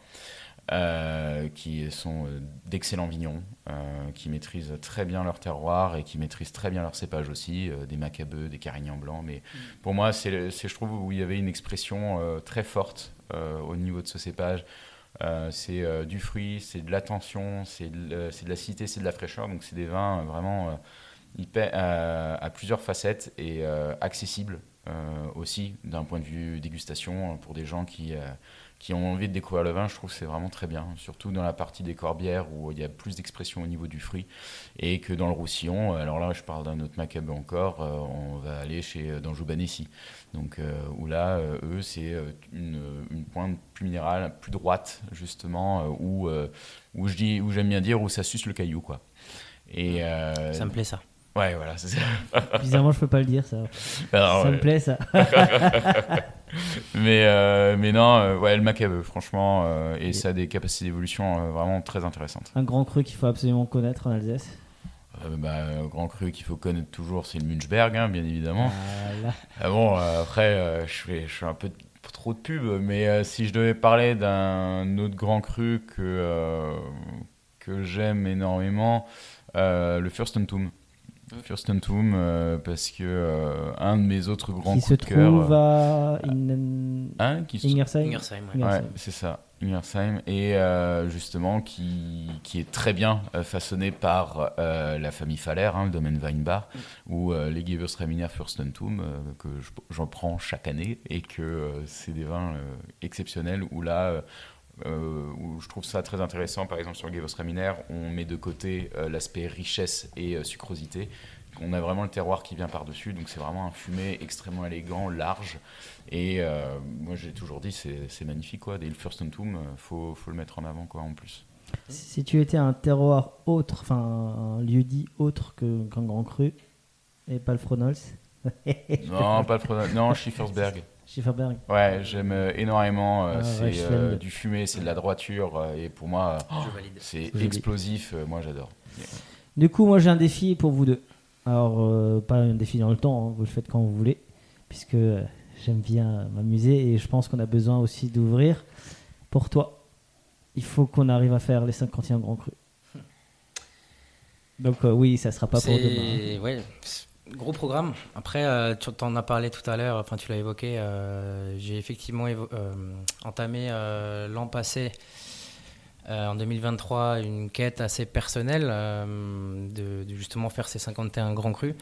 euh, qui sont euh, d'excellents vignons, euh, qui maîtrisent très bien leur terroir et qui maîtrisent très bien leur cépage aussi, euh, des Macabeux, des Carignans blancs. Mais mmh. pour moi, c'est, c'est, je trouve, où il y avait une expression euh, très forte Euh, au niveau de ce cépage. Euh, c'est euh, du fruit, c'est de l'attention, c'est de, c'est de l'acidité, c'est de la fraîcheur. Donc c'est des vins euh, vraiment euh, hyper, euh, à plusieurs facettes et euh, accessibles euh, aussi d'un point de vue dégustation pour des gens qui, euh, qui ont envie de découvrir le vin. Je trouve que c'est vraiment très bien, surtout dans la partie des Corbières où il y a plus d'expression au niveau du fruit, et que dans le Roussillon, alors là je parle d'un autre Macabeu encore, euh, on va aller chez Danjou-Banessi. Donc, euh, où là, euh, eux, c'est une, une pointe plus minérale, plus droite, justement, euh, où, euh, où, je dis, où j'aime bien dire où ça suce le caillou, quoi. Et, euh,
ça me plaît, ça.
Ouais, voilà, c'est ça.
Bizarrement, je peux pas le dire, ça. Alors, ça ouais. me plaît, ça.
mais, euh, mais non, euh, ouais, le Macabeu, franchement, euh, et, et ça a des capacités d'évolution euh, vraiment très intéressantes.
Un grand cru qu'il faut absolument connaître en Alsace.
Euh, bah, grand cru qu'il faut connaître toujours, c'est le Münchberg, hein, bien évidemment. Voilà. Ah bon, euh, après, euh, je fais, je fais un peu de, trop de pub, mais euh, si je devais parler d'un autre grand cru que, euh, que j'aime énormément, euh, le Fürstentum. Fürstentum, euh, parce que euh, un de mes autres grands
qui
coups de cœur...
Qui se trouve à In...
hein, qui se...
Ingersheim.
Ingersheim, ouais.
ouais, c'est ça. Ingersheim, et euh, justement qui, qui est très bien euh, façonné par euh, la famille Faller, hein, le domaine Weinbach, mm. où euh, les Gewürztraminer Fürstentum, euh, que je, j'en prends chaque année, et que euh, c'est des vins euh, exceptionnels, où là, euh, où je trouve ça très intéressant, par exemple sur le Gewürztraminer, on met de côté euh, l'aspect richesse et euh, sucrosité. On a vraiment le terroir qui vient par-dessus, donc c'est vraiment un fumé extrêmement élégant, large. Et euh, moi, j'ai toujours dit, c'est, c'est magnifique, quoi. Et le Fürstentum, il faut, faut le mettre en avant, quoi, en plus.
Si tu étais un terroir autre, enfin un lieu-dit autre que, qu'un grand cru, et pas le Frohnholz.
Non, pas le Frohnholz. Non, Schiffersberg.
Schifferberg.
Ouais, j'aime euh, énormément. Euh,
Ah,
c'est
ouais,
euh, du fumé, c'est de la droiture. euh, et pour moi, euh,
Je valide.
c'est
Joli.
explosif. euh, moi, j'adore.
Du coup, moi j'ai un défi pour vous deux. Alors, euh, pas un défi dans le temps, hein, vous le faites quand vous voulez, puisque euh, j'aime bien m'amuser et je pense qu'on a besoin aussi d'ouvrir. Pour toi, il faut qu'on arrive à faire les cinquante et un grands crus. Donc, euh, oui, ça sera pas pour demain.
C'est ouais, c'est gros programme. Après, euh, tu en as parlé tout à l'heure, enfin tu l'as évoqué. euh, j'ai effectivement évo- euh, entamé euh, l'an passé, euh, en deux mille vingt-trois, une quête assez personnelle euh, de, de justement faire ces cinquante et un grands crus.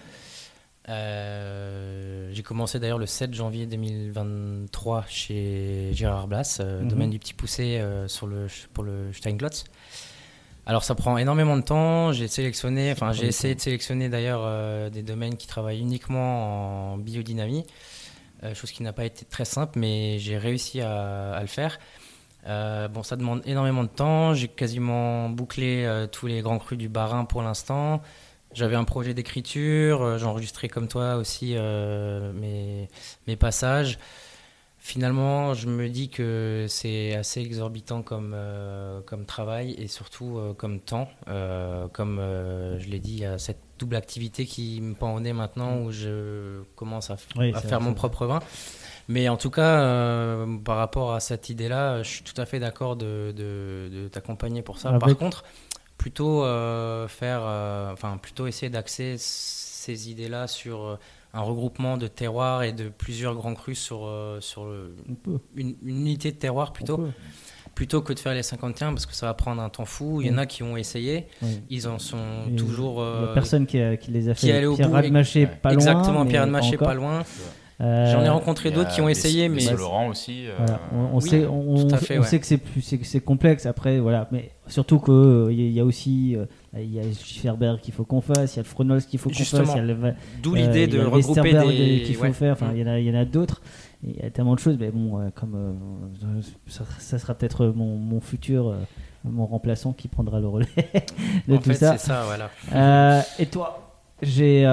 Euh, j'ai commencé d'ailleurs le sept janvier deux mille vingt-trois chez Gérard Blas, euh,
Mhm.
domaine du Petit Poucet, euh, sur le, pour le Steinglotz. Alors ça prend énormément de temps. J'ai sélectionné, enfin j'ai essayé de sélectionner d'ailleurs euh, des domaines qui travaillent uniquement en biodynamie, euh, chose qui n'a pas été très simple, mais j'ai réussi à, à le faire. Euh, bon, ça demande énormément de temps. J'ai quasiment bouclé euh, tous les grands crus du Bas-Rhin pour l'instant. J'avais un projet d'écriture, euh, j'enregistrais comme toi aussi euh, mes, mes passages. Finalement, je me dis que c'est assez exorbitant comme, euh, comme travail et surtout euh, comme temps. Euh, comme euh, je l'ai dit, il y a cette double activité qui me pend au nez maintenant où je commence à, f-
Oui,
à
c'est
faire
vrai,
mon
c'est
propre vin. Mais en tout cas, euh, par rapport à cette idée-là, je suis tout à fait d'accord de, de, de t'accompagner pour ça.
Avec-
Par contre, plutôt euh, faire, euh, enfin plutôt essayer d'axer ces idées-là sur euh, un regroupement de terroirs et de plusieurs grands crus sur, euh, sur le-
On peut.
une, une unité de terroir
On
plutôt,
peut.
plutôt que de faire les cinquante et un parce que ça va prendre un temps fou. Il y en a qui ont essayé,
Oui.
ils en sont
Et
toujours.
Il n'y
euh,
a personne qui, a- qui les a
qui
fait.
est allé au
Pierre
bout,
Rademacher,
ouais.
pas loin.
Exactement,
mais
Pierre
pas
Rademacher,
encore.
pas loin.
Euh,
J'en ai rencontré
Il y a
d'autres qui ont
les-
essayé,
les
mais
Saint-Laurent aussi. euh,
Voilà, on, on
Oui,
sait, on,
tout à
on-
fait,
on
ouais.
sait que c'est, plus, c'est, c'est complexe après, voilà. Mais surtout qu'il euh, y, a- y a aussi euh, il y a Schifferberg qu'il faut qu'on fasse, il y a le Fronols qu'il faut qu'on
Justement,
fasse, il y a le, Va-
d'où
euh,
l'idée
il y
de
a le
regrouper
Westerberg
des.
qu'il faut
ouais.
faire. Enfin, il y en a, il y en a d'autres. Il y a tellement de choses, mais bon, euh, comme euh, ça, ça sera peut-être mon, mon futur, euh, mon remplaçant qui prendra le relais de
En
tout
fait,
ça.
c'est ça, voilà.
Euh, et toi, j'ai,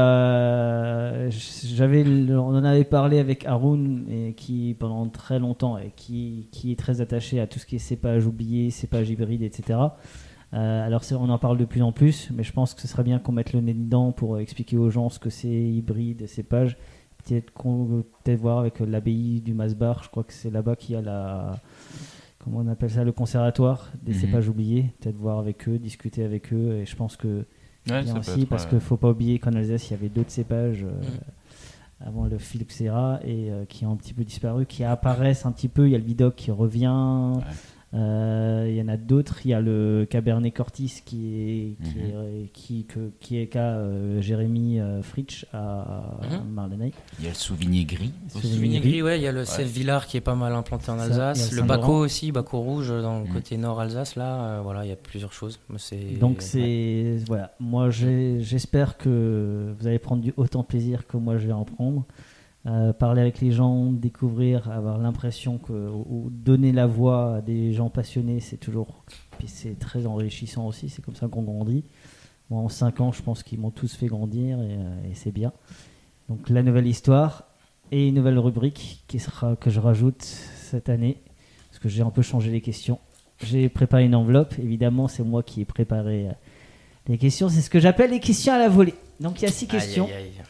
euh, j'avais, on en avait parlé avec Haroun et qui pendant très longtemps et qui, qui est très attaché à tout ce qui est cépage oublié, cépage hybride, et cetera. Euh, alors c'est, on en parle de plus en plus, mais je pense que ce serait bien qu'on mette le nez dedans pour expliquer aux gens ce que c'est hybride, cépage. Peut-être qu'on peut-être voir avec l'abbaye du Masbar, je crois que c'est là-bas qu'il y a la, comment on appelle ça, le conservatoire des
Mhm.
cépages oubliés. Peut-être voir avec eux, discuter avec eux, et je pense que
Ouais,
bien
ça peut
aussi,
être,
parce
ouais.
qu'il ne faut pas oublier qu'en Alsace, il y avait d'autres cépages euh,
Mm.
avant le phylloxéra et euh, qui ont un petit peu disparu, qui apparaissent un petit peu. Il y a le Vidocq qui revient.
Ouais.
Euh, il y en a d'autres. Il y a le Cabernet Cortis qui est qui
Mhm.
est, euh, qui, que- qui est qu'à euh, Jérémy euh, Fritsch à
Mhm.
Marlenay.
Il y a le Souvigné gris.
Souvigné
Souvigny
gris.
gris, ouais, il y a le Sève Villard qui est pas mal implanté en
Ça, il y a
Alsace,
le
le
Saint-Laurent.
Baco aussi, Baco rouge dans le
Mm.
côté nord Alsace là, euh, voilà, il y a plusieurs choses. Mais c'est
Donc
ouais.
c'est voilà. Moi j'ai- j'espère que vous allez prendre du autant plaisir que moi je vais en prendre. Euh, parler avec les gens, découvrir, avoir l'impression que ou, ou donner la voix à des gens passionnés, c'est toujours, puis c'est très enrichissant aussi. C'est comme ça qu'on grandit. Moi en cinq ans, je pense qu'ils m'ont tous fait grandir et, euh, et c'est bien. Donc la nouvelle histoire et une nouvelle rubrique qui sera que je rajoute cette année parce que j'ai un peu changé les questions. J'ai préparé une enveloppe, évidemment, c'est moi qui ai préparé euh, les questions. C'est ce que j'appelle les questions à la volée. Donc il y a six
Aïe,
questions.
aïe, aïe.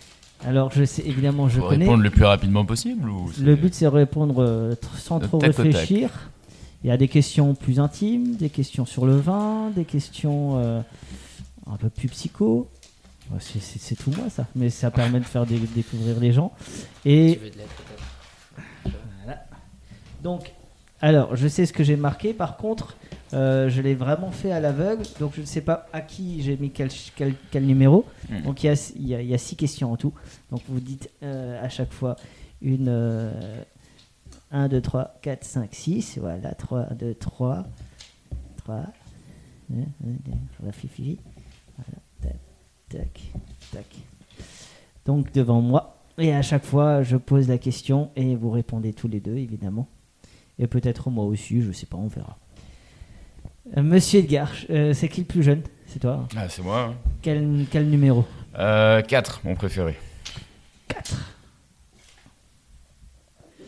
Alors je sais, évidemment, je
Faut
connais.
répondre le plus rapidement possible ou c'est-
Le but c'est de répondre euh, tr- sans
De
trop
tac au tac.
réfléchir. Il y a des questions plus intimes, des questions sur le vin, des questions euh, un peu plus psycho. Ouais, C'est, c'est- c'est tout moi ça, mais ça permet de faire dé- découvrir les gens. Et
Tu veux de l'aide, peut-être.
voilà. Donc, alors, je sais ce que j'ai marqué. Par contre, euh, je l'ai vraiment fait à l'aveugle. Donc, je ne sais pas à qui j'ai mis quel, quel, quel numéro.
Mm.
Donc, il y a, il y, a, il y a six questions en tout. Donc, vous dites euh, à chaque fois une euh, un, deux, trois, quatre, cinq, six. Voilà, trois, deux, trois. trois. La fifi. Voilà, tac, tac, tac. Donc, devant moi. Et à chaque fois, je pose la question et vous répondez tous les deux, évidemment. Et peut-être moi aussi, je sais pas, on verra. Euh, Monsieur Edgar, euh, c'est qui le plus jeune? C'est toi?
Ah, c'est moi. hein.
Quel, quel numéro?
Euh, quatre, mon préféré.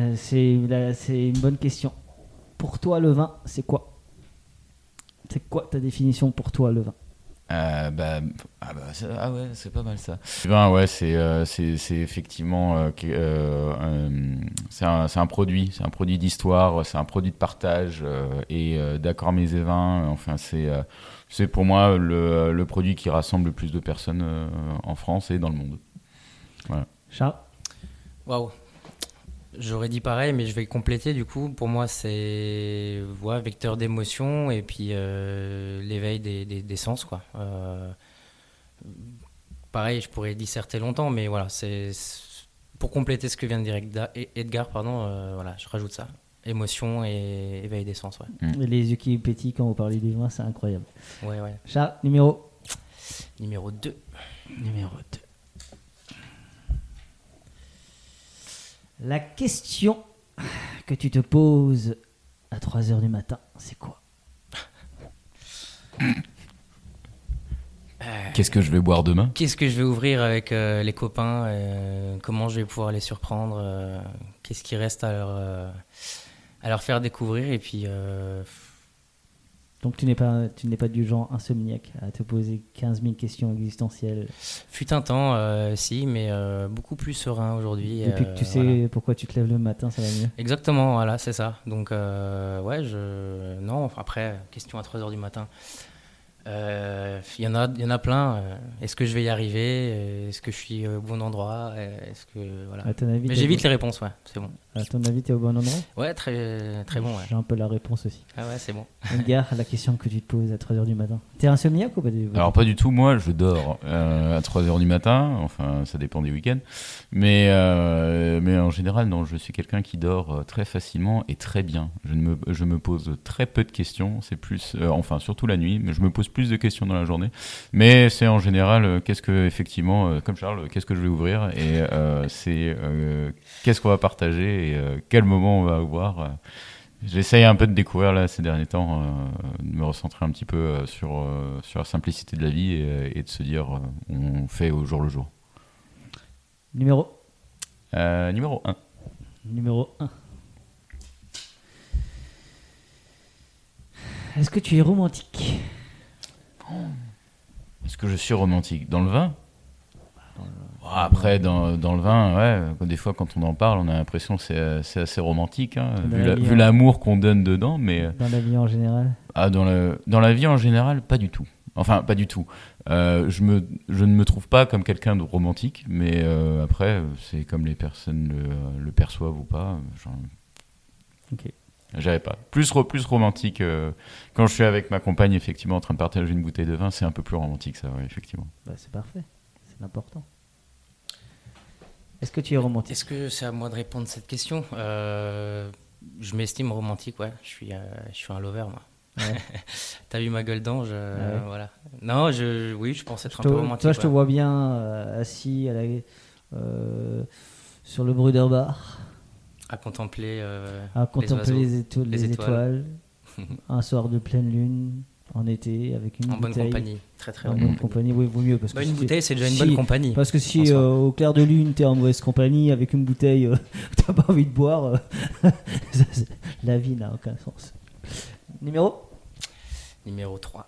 Euh, c'est, la, c'est une bonne question. Pour toi, le vin, c'est quoi ? C'est quoi ta définition pour toi, le vin ?
Euh, bah, ah, bah, c'est, ah ouais, c'est pas mal ça. Le vin, ouais, c'est, euh, c'est, c'est effectivement euh, euh, euh, c'est, un, c'est un produit, c'est un produit d'histoire, c'est un produit de partage euh, et euh, d'accord mets et vins. Enfin, c'est, euh, c'est pour moi le, le produit qui rassemble le plus de personnes euh, en France et dans le monde. Voilà.
Charles ?
Waouh. J'aurais dit pareil, mais je vais compléter du coup. Pour moi, c'est ouais, vecteur d'émotion et puis euh, l'éveil des, des, des sens, quoi. Euh, pareil, je pourrais disserter longtemps, mais voilà, c'est, c'est pour compléter ce que vient de dire Edgar, pardon. Euh, voilà, je rajoute ça. Émotion et éveil des sens, ouais.
Mmh. Les yeux qui pétillent quand vous parlez du vin, c'est incroyable.
Ouais, ouais.
Charles, numéro
Numéro deux.
Numéro deux. La question que tu te poses à trois heures du matin, c'est quoi ?
Qu'est-ce que je vais boire demain ?
Qu'est-ce que je vais ouvrir avec euh, les copains euh, Comment je vais pouvoir les surprendre euh, Qu'est-ce qui reste à leur, euh, à leur faire découvrir ? Et puis... Euh...
Donc tu n'es pas, tu n'es pas du genre insomniaque à te poser quinze mille questions existentielles.
Fut un temps, euh, si, mais euh, beaucoup plus serein aujourd'hui.
Depuis euh, que tu sais voilà. Pourquoi tu te lèves le matin, ça va mieux.
Exactement, voilà, c'est ça. Donc, euh, ouais, je... Non, enfin, après, question à trois heures du matin. Il euh, y, y en a plein. Euh, est-ce que je vais y arriver ? Est-ce que je suis au bon endroit ? Est-ce que, voilà.
À ton avis,
mais j'évite les réponses, ouais, c'est bon.
À ton avis, tu es au bon endroit ?
Ouais, très, très bon. Ouais.
J'ai un peu la réponse aussi.
Ah ouais, c'est bon.
Edgar, la question que tu te poses à trois heures du matin. T'es insomniaque ou pas du tout ?
Alors, pas du tout. Moi, je dors euh, à trois heures du matin. Enfin, ça dépend des week-ends. Mais, euh, mais en général, non, je suis quelqu'un qui dort très facilement et très bien. Je, ne me, je me pose très peu de questions. C'est plus, euh, enfin, surtout la nuit, mais je me pose plus de questions dans la journée. Mais c'est en général, euh, qu'est-ce que, effectivement, euh, comme Charles, qu'est-ce que je vais ouvrir ? Et euh, c'est euh, qu'est-ce qu'on va partager et euh, quel moment on va avoir. Euh, J'essaye un peu de découvrir là ces derniers temps, euh, de me recentrer un petit peu euh, sur, euh, sur la simplicité de la vie et, et de se dire euh, on fait au jour le jour.
Numéro
euh, Numéro un.
Numéro un. Est-ce que tu es romantique ?
Est-ce que je suis romantique ? Dans le vin ? Après, dans, dans le vin, ouais, des fois, quand on en parle, on a l'impression que c'est, c'est assez romantique, hein, vu, la, vu l'amour qu'on donne dedans. Mais,
dans la vie en général ?
Ah, dans, le, dans la vie en général, pas du tout. Enfin, pas du tout. Euh, je, me, je ne me trouve pas comme quelqu'un de romantique, mais euh, après, c'est comme les personnes le, le perçoivent ou pas. Genre...
Ok.
J'avais pas. Plus, plus romantique, euh, quand je suis avec ma compagne, effectivement, en train de partager une bouteille de vin, c'est un peu plus romantique, ça, ouais, effectivement.
Bah, c'est parfait. C'est important. Est-ce que tu es romantique ?
Est-ce que c'est à moi de répondre à cette question ? euh, Je m'estime romantique, ouais. Je suis, euh, je suis un lover, moi. Ouais. T'as vu ma gueule d'ange, euh, ouais. Voilà. Non, je, oui, je pense être
je
un
te,
peu romantique.
Toi, je
ouais.
te vois bien euh, assis à la, euh, sur le Bruder Bar.
À contempler, euh,
à contempler
les,
les, éto- les, les étoiles. étoiles. Un soir de pleine lune. En été, avec une
en
bouteille.
bonne compagnie, très très
en
bonne
bonne compagnie. Oui, vaut mieux. Parce
bah,
que
une
si
bouteille, c'est déjà une
si,
bonne compagnie.
Parce que si euh, au clair de lune, t'es en mauvaise compagnie, avec une bouteille, euh, t'as pas envie de boire, euh, la vie n'a aucun sens. Numéro ?
Numéro trois.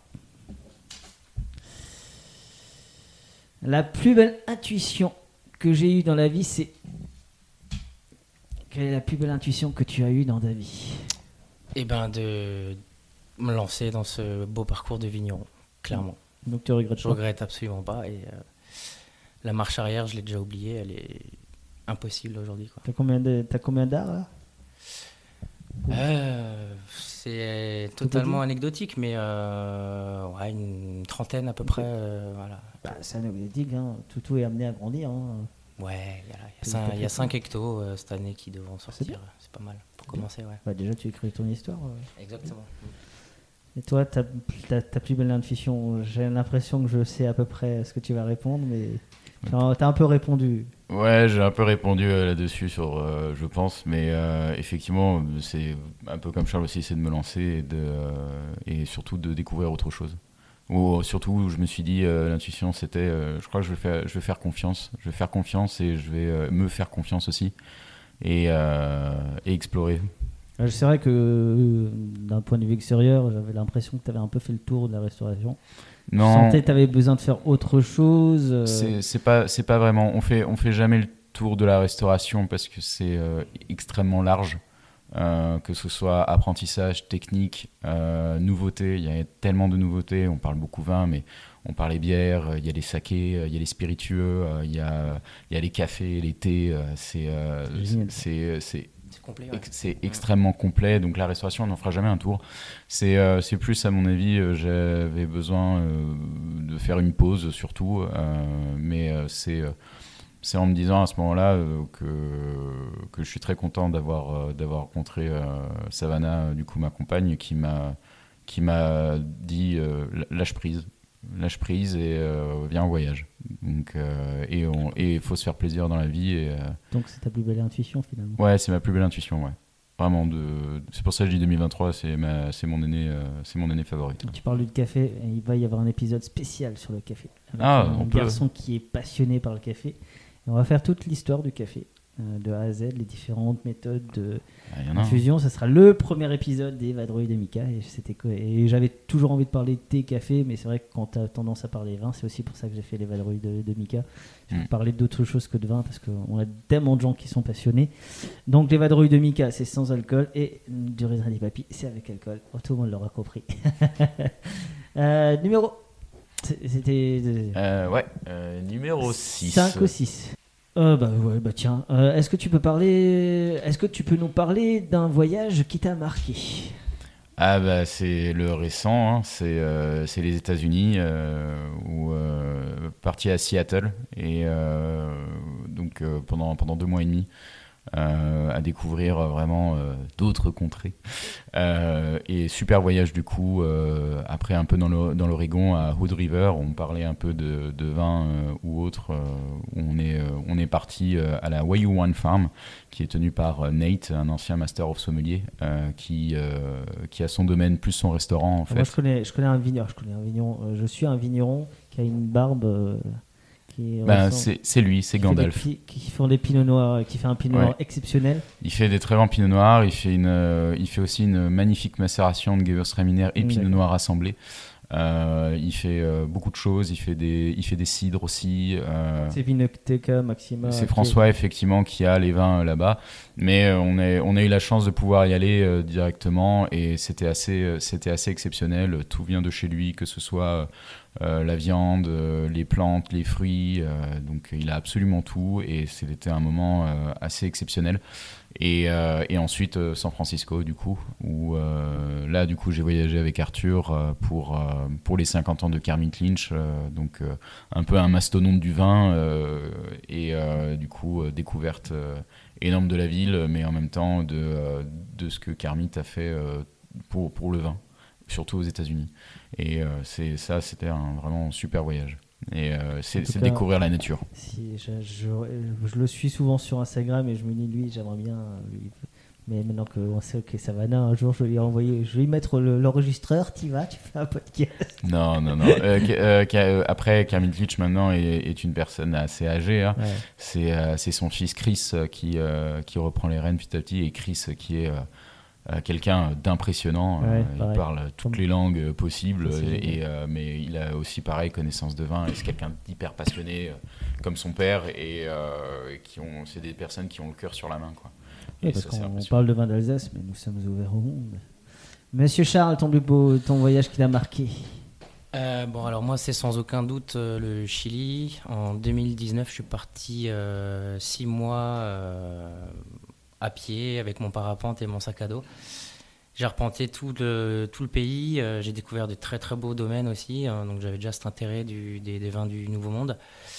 La plus belle intuition que j'ai eue dans la vie, c'est... Quelle est la plus belle intuition que tu as eue dans ta vie ?
Eh ben, de... me lancer dans ce beau parcours de vigneron, clairement.
Donc tu regrettes
Je
pas ?
regrette absolument pas. Et euh, la marche arrière, je l'ai déjà oubliée, elle est impossible aujourd'hui. Quoi.
T'as combien de, t'as combien d'arts là ?
euh, C'est totalement anecdotique, mais euh, ouais, une trentaine à peu près. Euh, voilà.
Bah, c'est anecdotique, hein. tout, tout est amené à grandir. Hein.
Ouais, il y a cinq hectos euh, cette année qui devront sortir, c'est, c'est pas mal pour commencer. Ouais.
Bah, déjà tu écris ton histoire. Ouais.
Exactement.
Et toi, ta, ta, ta plus belle intuition, j'ai l'impression que je sais à peu près ce que tu vas répondre, mais ouais. T'as un peu répondu.
Ouais, j'ai un peu répondu euh, là-dessus, sur, euh, je pense, mais euh, effectivement, c'est un peu comme Charles aussi, c'est de me lancer et, de, euh, et surtout de découvrir autre chose. Ou surtout, je me suis dit, euh, l'intuition, c'était, euh, je crois que je vais, faire, je vais faire confiance, je vais faire confiance et je vais euh, me faire confiance aussi. et, euh, et explorer.
C'est vrai que euh, d'un point de vue extérieur, j'avais l'impression que tu avais un peu fait le tour de la restauration.
Non.
Tu sentais que tu avais besoin de faire autre chose. Euh...
C'est, c'est pas, c'est pas vraiment. On fait, on fait jamais le tour de la restauration parce que c'est euh, extrêmement large. Euh, que ce soit apprentissage, technique, euh, nouveautés. Il y a tellement de nouveautés. On parle beaucoup vin, mais on parle des bières. Il y a les sakés, il y a les spiritueux, il y a, il y a les cafés, les thés. C'est, euh, c'est, c'est, c'est
C'est complet, ouais.
C'est extrêmement complet, donc la restauration, on n'en fera jamais un tour. C'est, euh, c'est plus, à mon avis, euh, j'avais besoin euh, de faire une pause, surtout, euh, mais euh, c'est, euh, c'est en me disant à ce moment-là euh, que, que je suis très content d'avoir, euh, d'avoir rencontré euh, Savannah, du coup ma compagne, qui m'a, qui m'a dit euh, lâche prise. Lâche prise et euh, viens en voyage. Donc, euh, et il faut se faire plaisir dans la vie. Et, euh...
Donc c'est ta plus belle intuition finalement.
Ouais, c'est ma plus belle intuition, ouais. Vraiment, de... c'est pour ça que je dis deux mille vingt-trois, c'est, ma... c'est, mon, année, euh... c'est mon année favorite.
Tu parles du café, et il va y avoir un épisode spécial sur le café. Avec
ah,
un
on
garçon
peut...
qui est passionné par le café. Et on va faire toute l'histoire du café. De A à Z, les différentes méthodes de
ah,
d'infusion. Ça sera le premier épisode des Vadrouilles de Mika. Et, c'était quoi et j'avais toujours envie de parler de thé, café, mais c'est vrai que quand tu as tendance à parler vin, c'est aussi pour ça que j'ai fait les Vadrouilles de, de Mika. Je vais mm. parler d'autres choses que de vin parce qu'on a tellement de gens qui sont passionnés. Donc les Vadrouilles de Mika, c'est sans alcool et du raisin des papilles, c'est avec alcool. Oh, tout le monde l'aura compris. euh, numéro. C'était.
Euh, ouais, euh, numéro six.
cinq ou six. Euh, bah ouais, bah tiens. Euh, est-ce que tu peux parler Est-ce que tu peux nous parler d'un voyage qui t'a marqué ?
Ah bah c'est le récent, hein. c'est euh, c'est les États-Unis euh, où euh, parti à Seattle et euh, donc euh, pendant pendant deux mois et demi. Euh, à découvrir vraiment euh, d'autres contrées euh, et super voyage du coup euh, après un peu dans, le, dans l'Oregon à Hood River, on parlait un peu de, de vin euh, ou autre euh, où on est, euh, on est parti euh, à la Wayou Wine Farm qui est tenue par euh, Nate, un ancien master of sommelier euh, qui, euh, qui a son domaine plus son restaurant en fait.
Moi je connais, je connais un vigneron, je connais un vigneron, euh, je suis un vigneron qui a une barbe euh... Qui
ben, c'est, c'est lui, c'est
qui
Gandalf.
Fait des, qui font des pinots noirs, qui fait un pinot
ouais.
noir exceptionnel.
Il fait des très bons pinots noirs. Il fait une, euh, il fait aussi une magnifique macération de Gewürztraminer et pinot noir assemblés. Euh, il fait euh, beaucoup de choses. Il fait des, il fait des cidres aussi. Euh,
c'est Vinoteca Maxima.
C'est François effectivement qui a les vins euh, là-bas. Mais euh, on a, on a eu la chance de pouvoir y aller euh, directement et c'était assez, euh, c'était assez exceptionnel. Tout vient de chez lui, que ce soit Euh, la viande, euh, les plantes, les fruits, euh, donc il a absolument tout et c'était un moment euh, assez exceptionnel. Et, euh, et ensuite euh, San Francisco du coup, où euh, là du coup j'ai voyagé avec Arthur euh, pour, euh, pour les cinquante ans de Kermit Lynch, euh, donc euh, un peu un mastodonte du vin euh, et euh, du coup euh, découverte euh, énorme de la ville, mais en même temps de, euh, de ce que Kermit a fait euh, pour, pour le vin, surtout aux États-Unis. Et euh, c'est, ça, c'était un vraiment super voyage. Et euh, c'est, c'est cas, découvrir la nature.
Si, je, je, je le suis souvent sur Instagram et je me dis, lui, j'aimerais bien. Lui, mais maintenant qu'on sait que Savannah, un jour, je vais lui envoyer, je vais lui mettre le, l'enregistreur, t'y vas, tu fais un podcast.
Non, non, non. euh, euh, euh, après, Kermit Lynch, maintenant, est, est une personne assez âgée. Hein. Ouais. C'est, euh, c'est son fils Chris qui, euh, qui reprend les rênes petit à petit. Et Chris qui est. Euh, Euh, quelqu'un d'impressionnant,
ouais,
euh, il parle toutes les langues possibles, et, et, euh, mais il a aussi pareil connaissance de vin et c'est quelqu'un d'hyper passionné euh, comme son père et euh, qui ont, c'est des personnes qui ont le cœur sur la main quoi.
Et ouais, parce ça, qu'on parle de vin d'Alsace mais nous sommes ouverts au monde. Monsieur Charles, ton, beau, ton voyage qui t'a marqué?
Euh, bon alors moi c'est sans aucun doute euh, le Chili. En deux mille dix-neuf je suis parti euh, six mois euh, à pied avec mon parapente et mon sac à dos. J'ai arpenté tout le, tout le pays, euh, j'ai découvert de très très beaux domaines aussi, hein, donc j'avais déjà cet intérêt du, des, des vins du Nouveau Monde.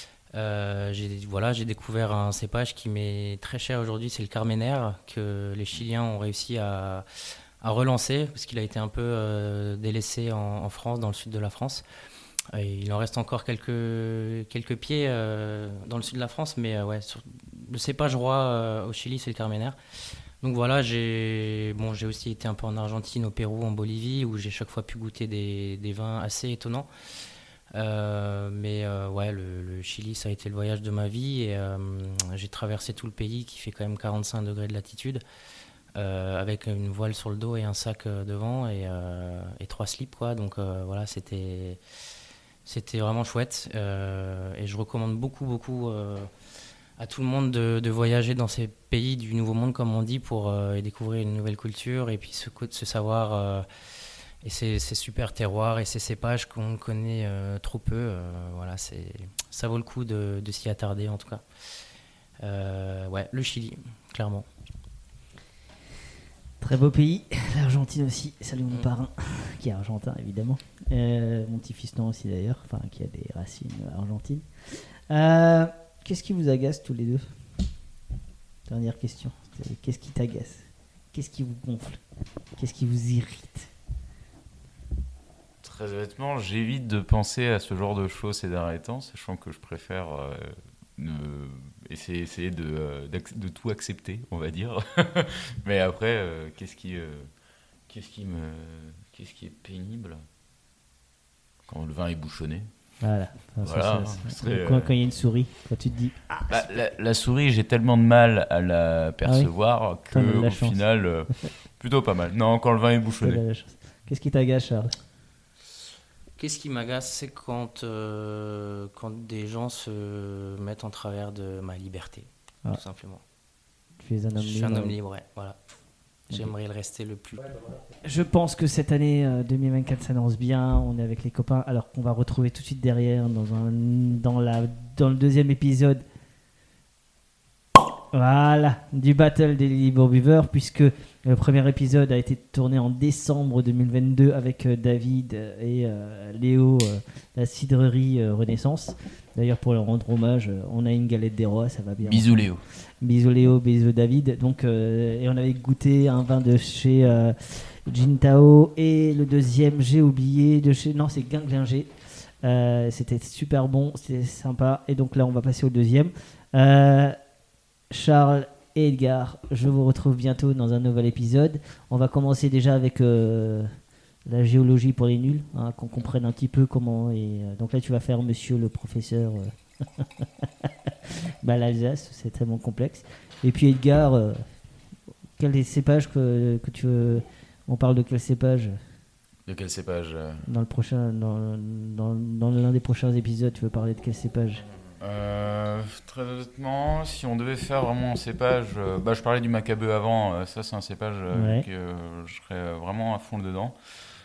Euh, j'ai, voilà, j'ai découvert un cépage qui m'est très cher aujourd'hui, c'est le Carmenère, que les Chiliens ont réussi à, à relancer, parce qu'il a été un peu euh, délaissé en, en France, dans le sud de la France. Et il en reste encore quelques, quelques pieds euh, dans le sud de la France, mais euh, ouais, sur, le cépage roi euh, au Chili, c'est le Carmenère. Donc voilà, j'ai, bon, j'ai aussi été un peu en Argentine, au Pérou, en Bolivie, où j'ai chaque fois pu goûter des, des vins assez étonnants. Euh, mais euh, ouais, le, le Chili, ça a été le voyage de ma vie. Et euh, j'ai traversé tout le pays qui fait quand même quarante-cinq degrés de latitude, euh, avec une voile sur le dos et un sac euh, devant et, euh, et trois slips, quoi. Donc euh, voilà, c'était, c'était vraiment chouette. Euh, et je recommande beaucoup, beaucoup euh, à tout le monde de, de voyager dans ces pays du Nouveau Monde, comme on dit, pour euh, découvrir une nouvelle culture et puis se, se savoir... Euh, Et ces, ces super terroirs et ces cépages qu'on connaît euh, trop peu, euh, voilà, c'est, ça vaut le coup de, de s'y attarder en tout cas. Euh, ouais, le Chili, clairement.
Très beau pays, l'Argentine aussi. Salut mon mmh. parrain, qui est argentin évidemment. Euh, mon petit fiston aussi d'ailleurs, enfin qui a des racines argentines. Euh, qu'est-ce qui vous agace tous les deux ? Dernière question. Qu'est-ce qui t'agace ? Qu'est-ce qui vous gonfle ? Qu'est-ce qui vous irrite ?
Très honnêtement, j'évite de penser à ce genre de choses ces derniers temps, sachant que je préfère euh, ne, essayer, essayer de, euh, de tout accepter, on va dire. Mais après, euh, qu'est-ce qui, euh, qu'est-ce qui me, qu'est-ce qui est pénible quand le vin est bouchonné.
Voilà. Enfin,
voilà
ça, ça, ça.
Serait,
Quand
euh...
il y a une souris, quand tu te dis. Ah,
bah, la, la souris, j'ai tellement de mal à la percevoir ah oui que au chance. final, euh, plutôt pas mal. Non, quand le vin est bouchonné.
Qu'est-ce qui t'agace, Charles ?
Qu'est-ce qui m'agace, c'est quand, euh, quand des gens se mettent en travers de ma liberté, ah. tout simplement.
Tu es un homme
Je suis
libre.
un homme libre, ouais, voilà. Okay. J'aimerais le rester le plus.
Je pense que cette année euh, deux mille vingt-quatre s'annonce bien. On est avec les copains, alors qu'on va retrouver tout de suite derrière, dans, un, dans, la, dans le deuxième épisode, voilà, du Battle des Libre Buveurs, puisque le premier épisode a été tourné en décembre deux mille vingt-deux avec euh, David et euh, Léo, euh, la cidrerie euh, Renaissance. D'ailleurs, pour leur rendre hommage, euh, on a une galette des rois, ça va bien.
Bisous Léo.
Bisous Léo, bisous David. Donc, euh, et on avait goûté un vin de chez euh, Jintao, et le deuxième, j'ai oublié, de chez... Non, c'est Guinglinger. Euh, c'était super bon, c'était sympa. Et donc là, on va passer au deuxième. Euh, Charles et Edgar, je vous retrouve bientôt dans un nouvel épisode. On va commencer déjà avec euh, la géologie pour les nuls, hein, qu'on comprenne un petit peu comment. Et, euh, donc là, tu vas faire monsieur le professeur. Euh... bah, l'Alsace, c'est tellement complexe. Et puis Edgar, euh, quel cépage que, que tu veux. On parle de quel cépage ?
De quel cépage ?
Dans le prochain, dans, dans, dans l'un des prochains épisodes, tu veux parler de quel cépage ?
Euh, très honnêtement, si on devait faire vraiment un cépage, euh, bah, je parlais du Macabeu avant, euh, ça c'est un cépage euh,
ouais.
que euh, je serais vraiment à fond dedans.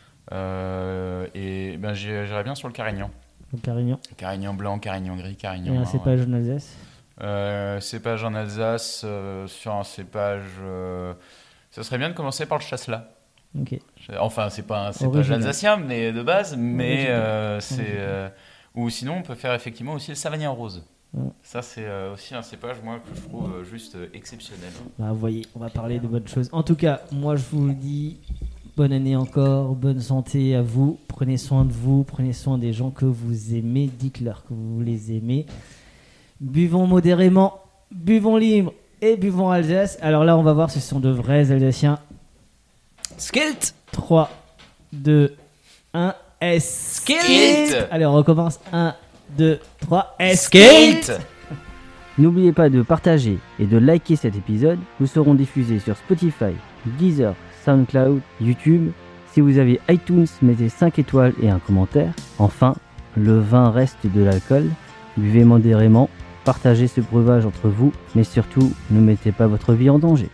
Euh, et ben, j'irais bien sur le Carignan.
Le Carignan.
Carignan blanc, Carignan gris, Carignan.
Et un
hein,
cépage
ouais.
en Alsace
euh, Cépage en Alsace, euh, sur un cépage. Euh, ça serait bien de commencer par le Chasselas.
Ok.
Enfin, c'est pas un cépage
Original.
alsacien, mais de base, mais euh, c'est.
Original.
Euh, Ou sinon, on peut faire effectivement aussi le Savagnin rose.
Mm.
Ça, c'est euh, aussi un cépage, moi, que je trouve euh, juste euh, exceptionnel.
Bah, vous voyez, on va parler de bonnes choses. En tout cas, moi, je vous dis bonne année encore, bonne santé à vous. Prenez soin de vous, prenez soin des gens que vous aimez. Dites-leur que vous les aimez. Buvons modérément, buvons libre et buvons Alsace. Alors là, on va voir, ce sont de vrais Alsaciens.
Skilt
trois, deux, un...
Skilt.
Allez, on recommence. un, deux, trois.
Skilt.
N'oubliez pas de partager et de liker cet épisode. Nous serons diffusés sur Spotify, Deezer, SoundCloud, YouTube. Si vous avez iTunes, mettez cinq étoiles et un commentaire. Enfin, le vin reste de l'alcool. Buvez modérément, partagez ce breuvage entre vous, mais surtout, ne mettez pas votre vie en danger.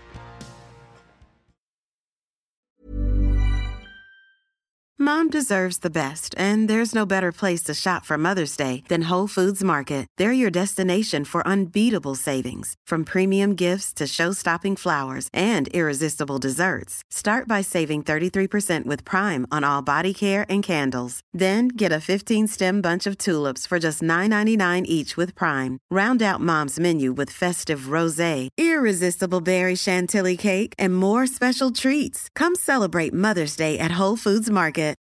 Mom deserves the best, and there's no better place to shop for Mother's Day than Whole Foods Market. They're your destination for unbeatable savings, from premium gifts to show-stopping flowers and irresistible desserts. Start by saving thirty-three percent with Prime on all body care and candles. Then get a fifteen-stem bunch of tulips for just nine ninety-nine each with Prime. Round out Mom's menu with festive rosé, irresistible berry chantilly cake, and more special treats. Come celebrate Mother's Day at Whole Foods Market.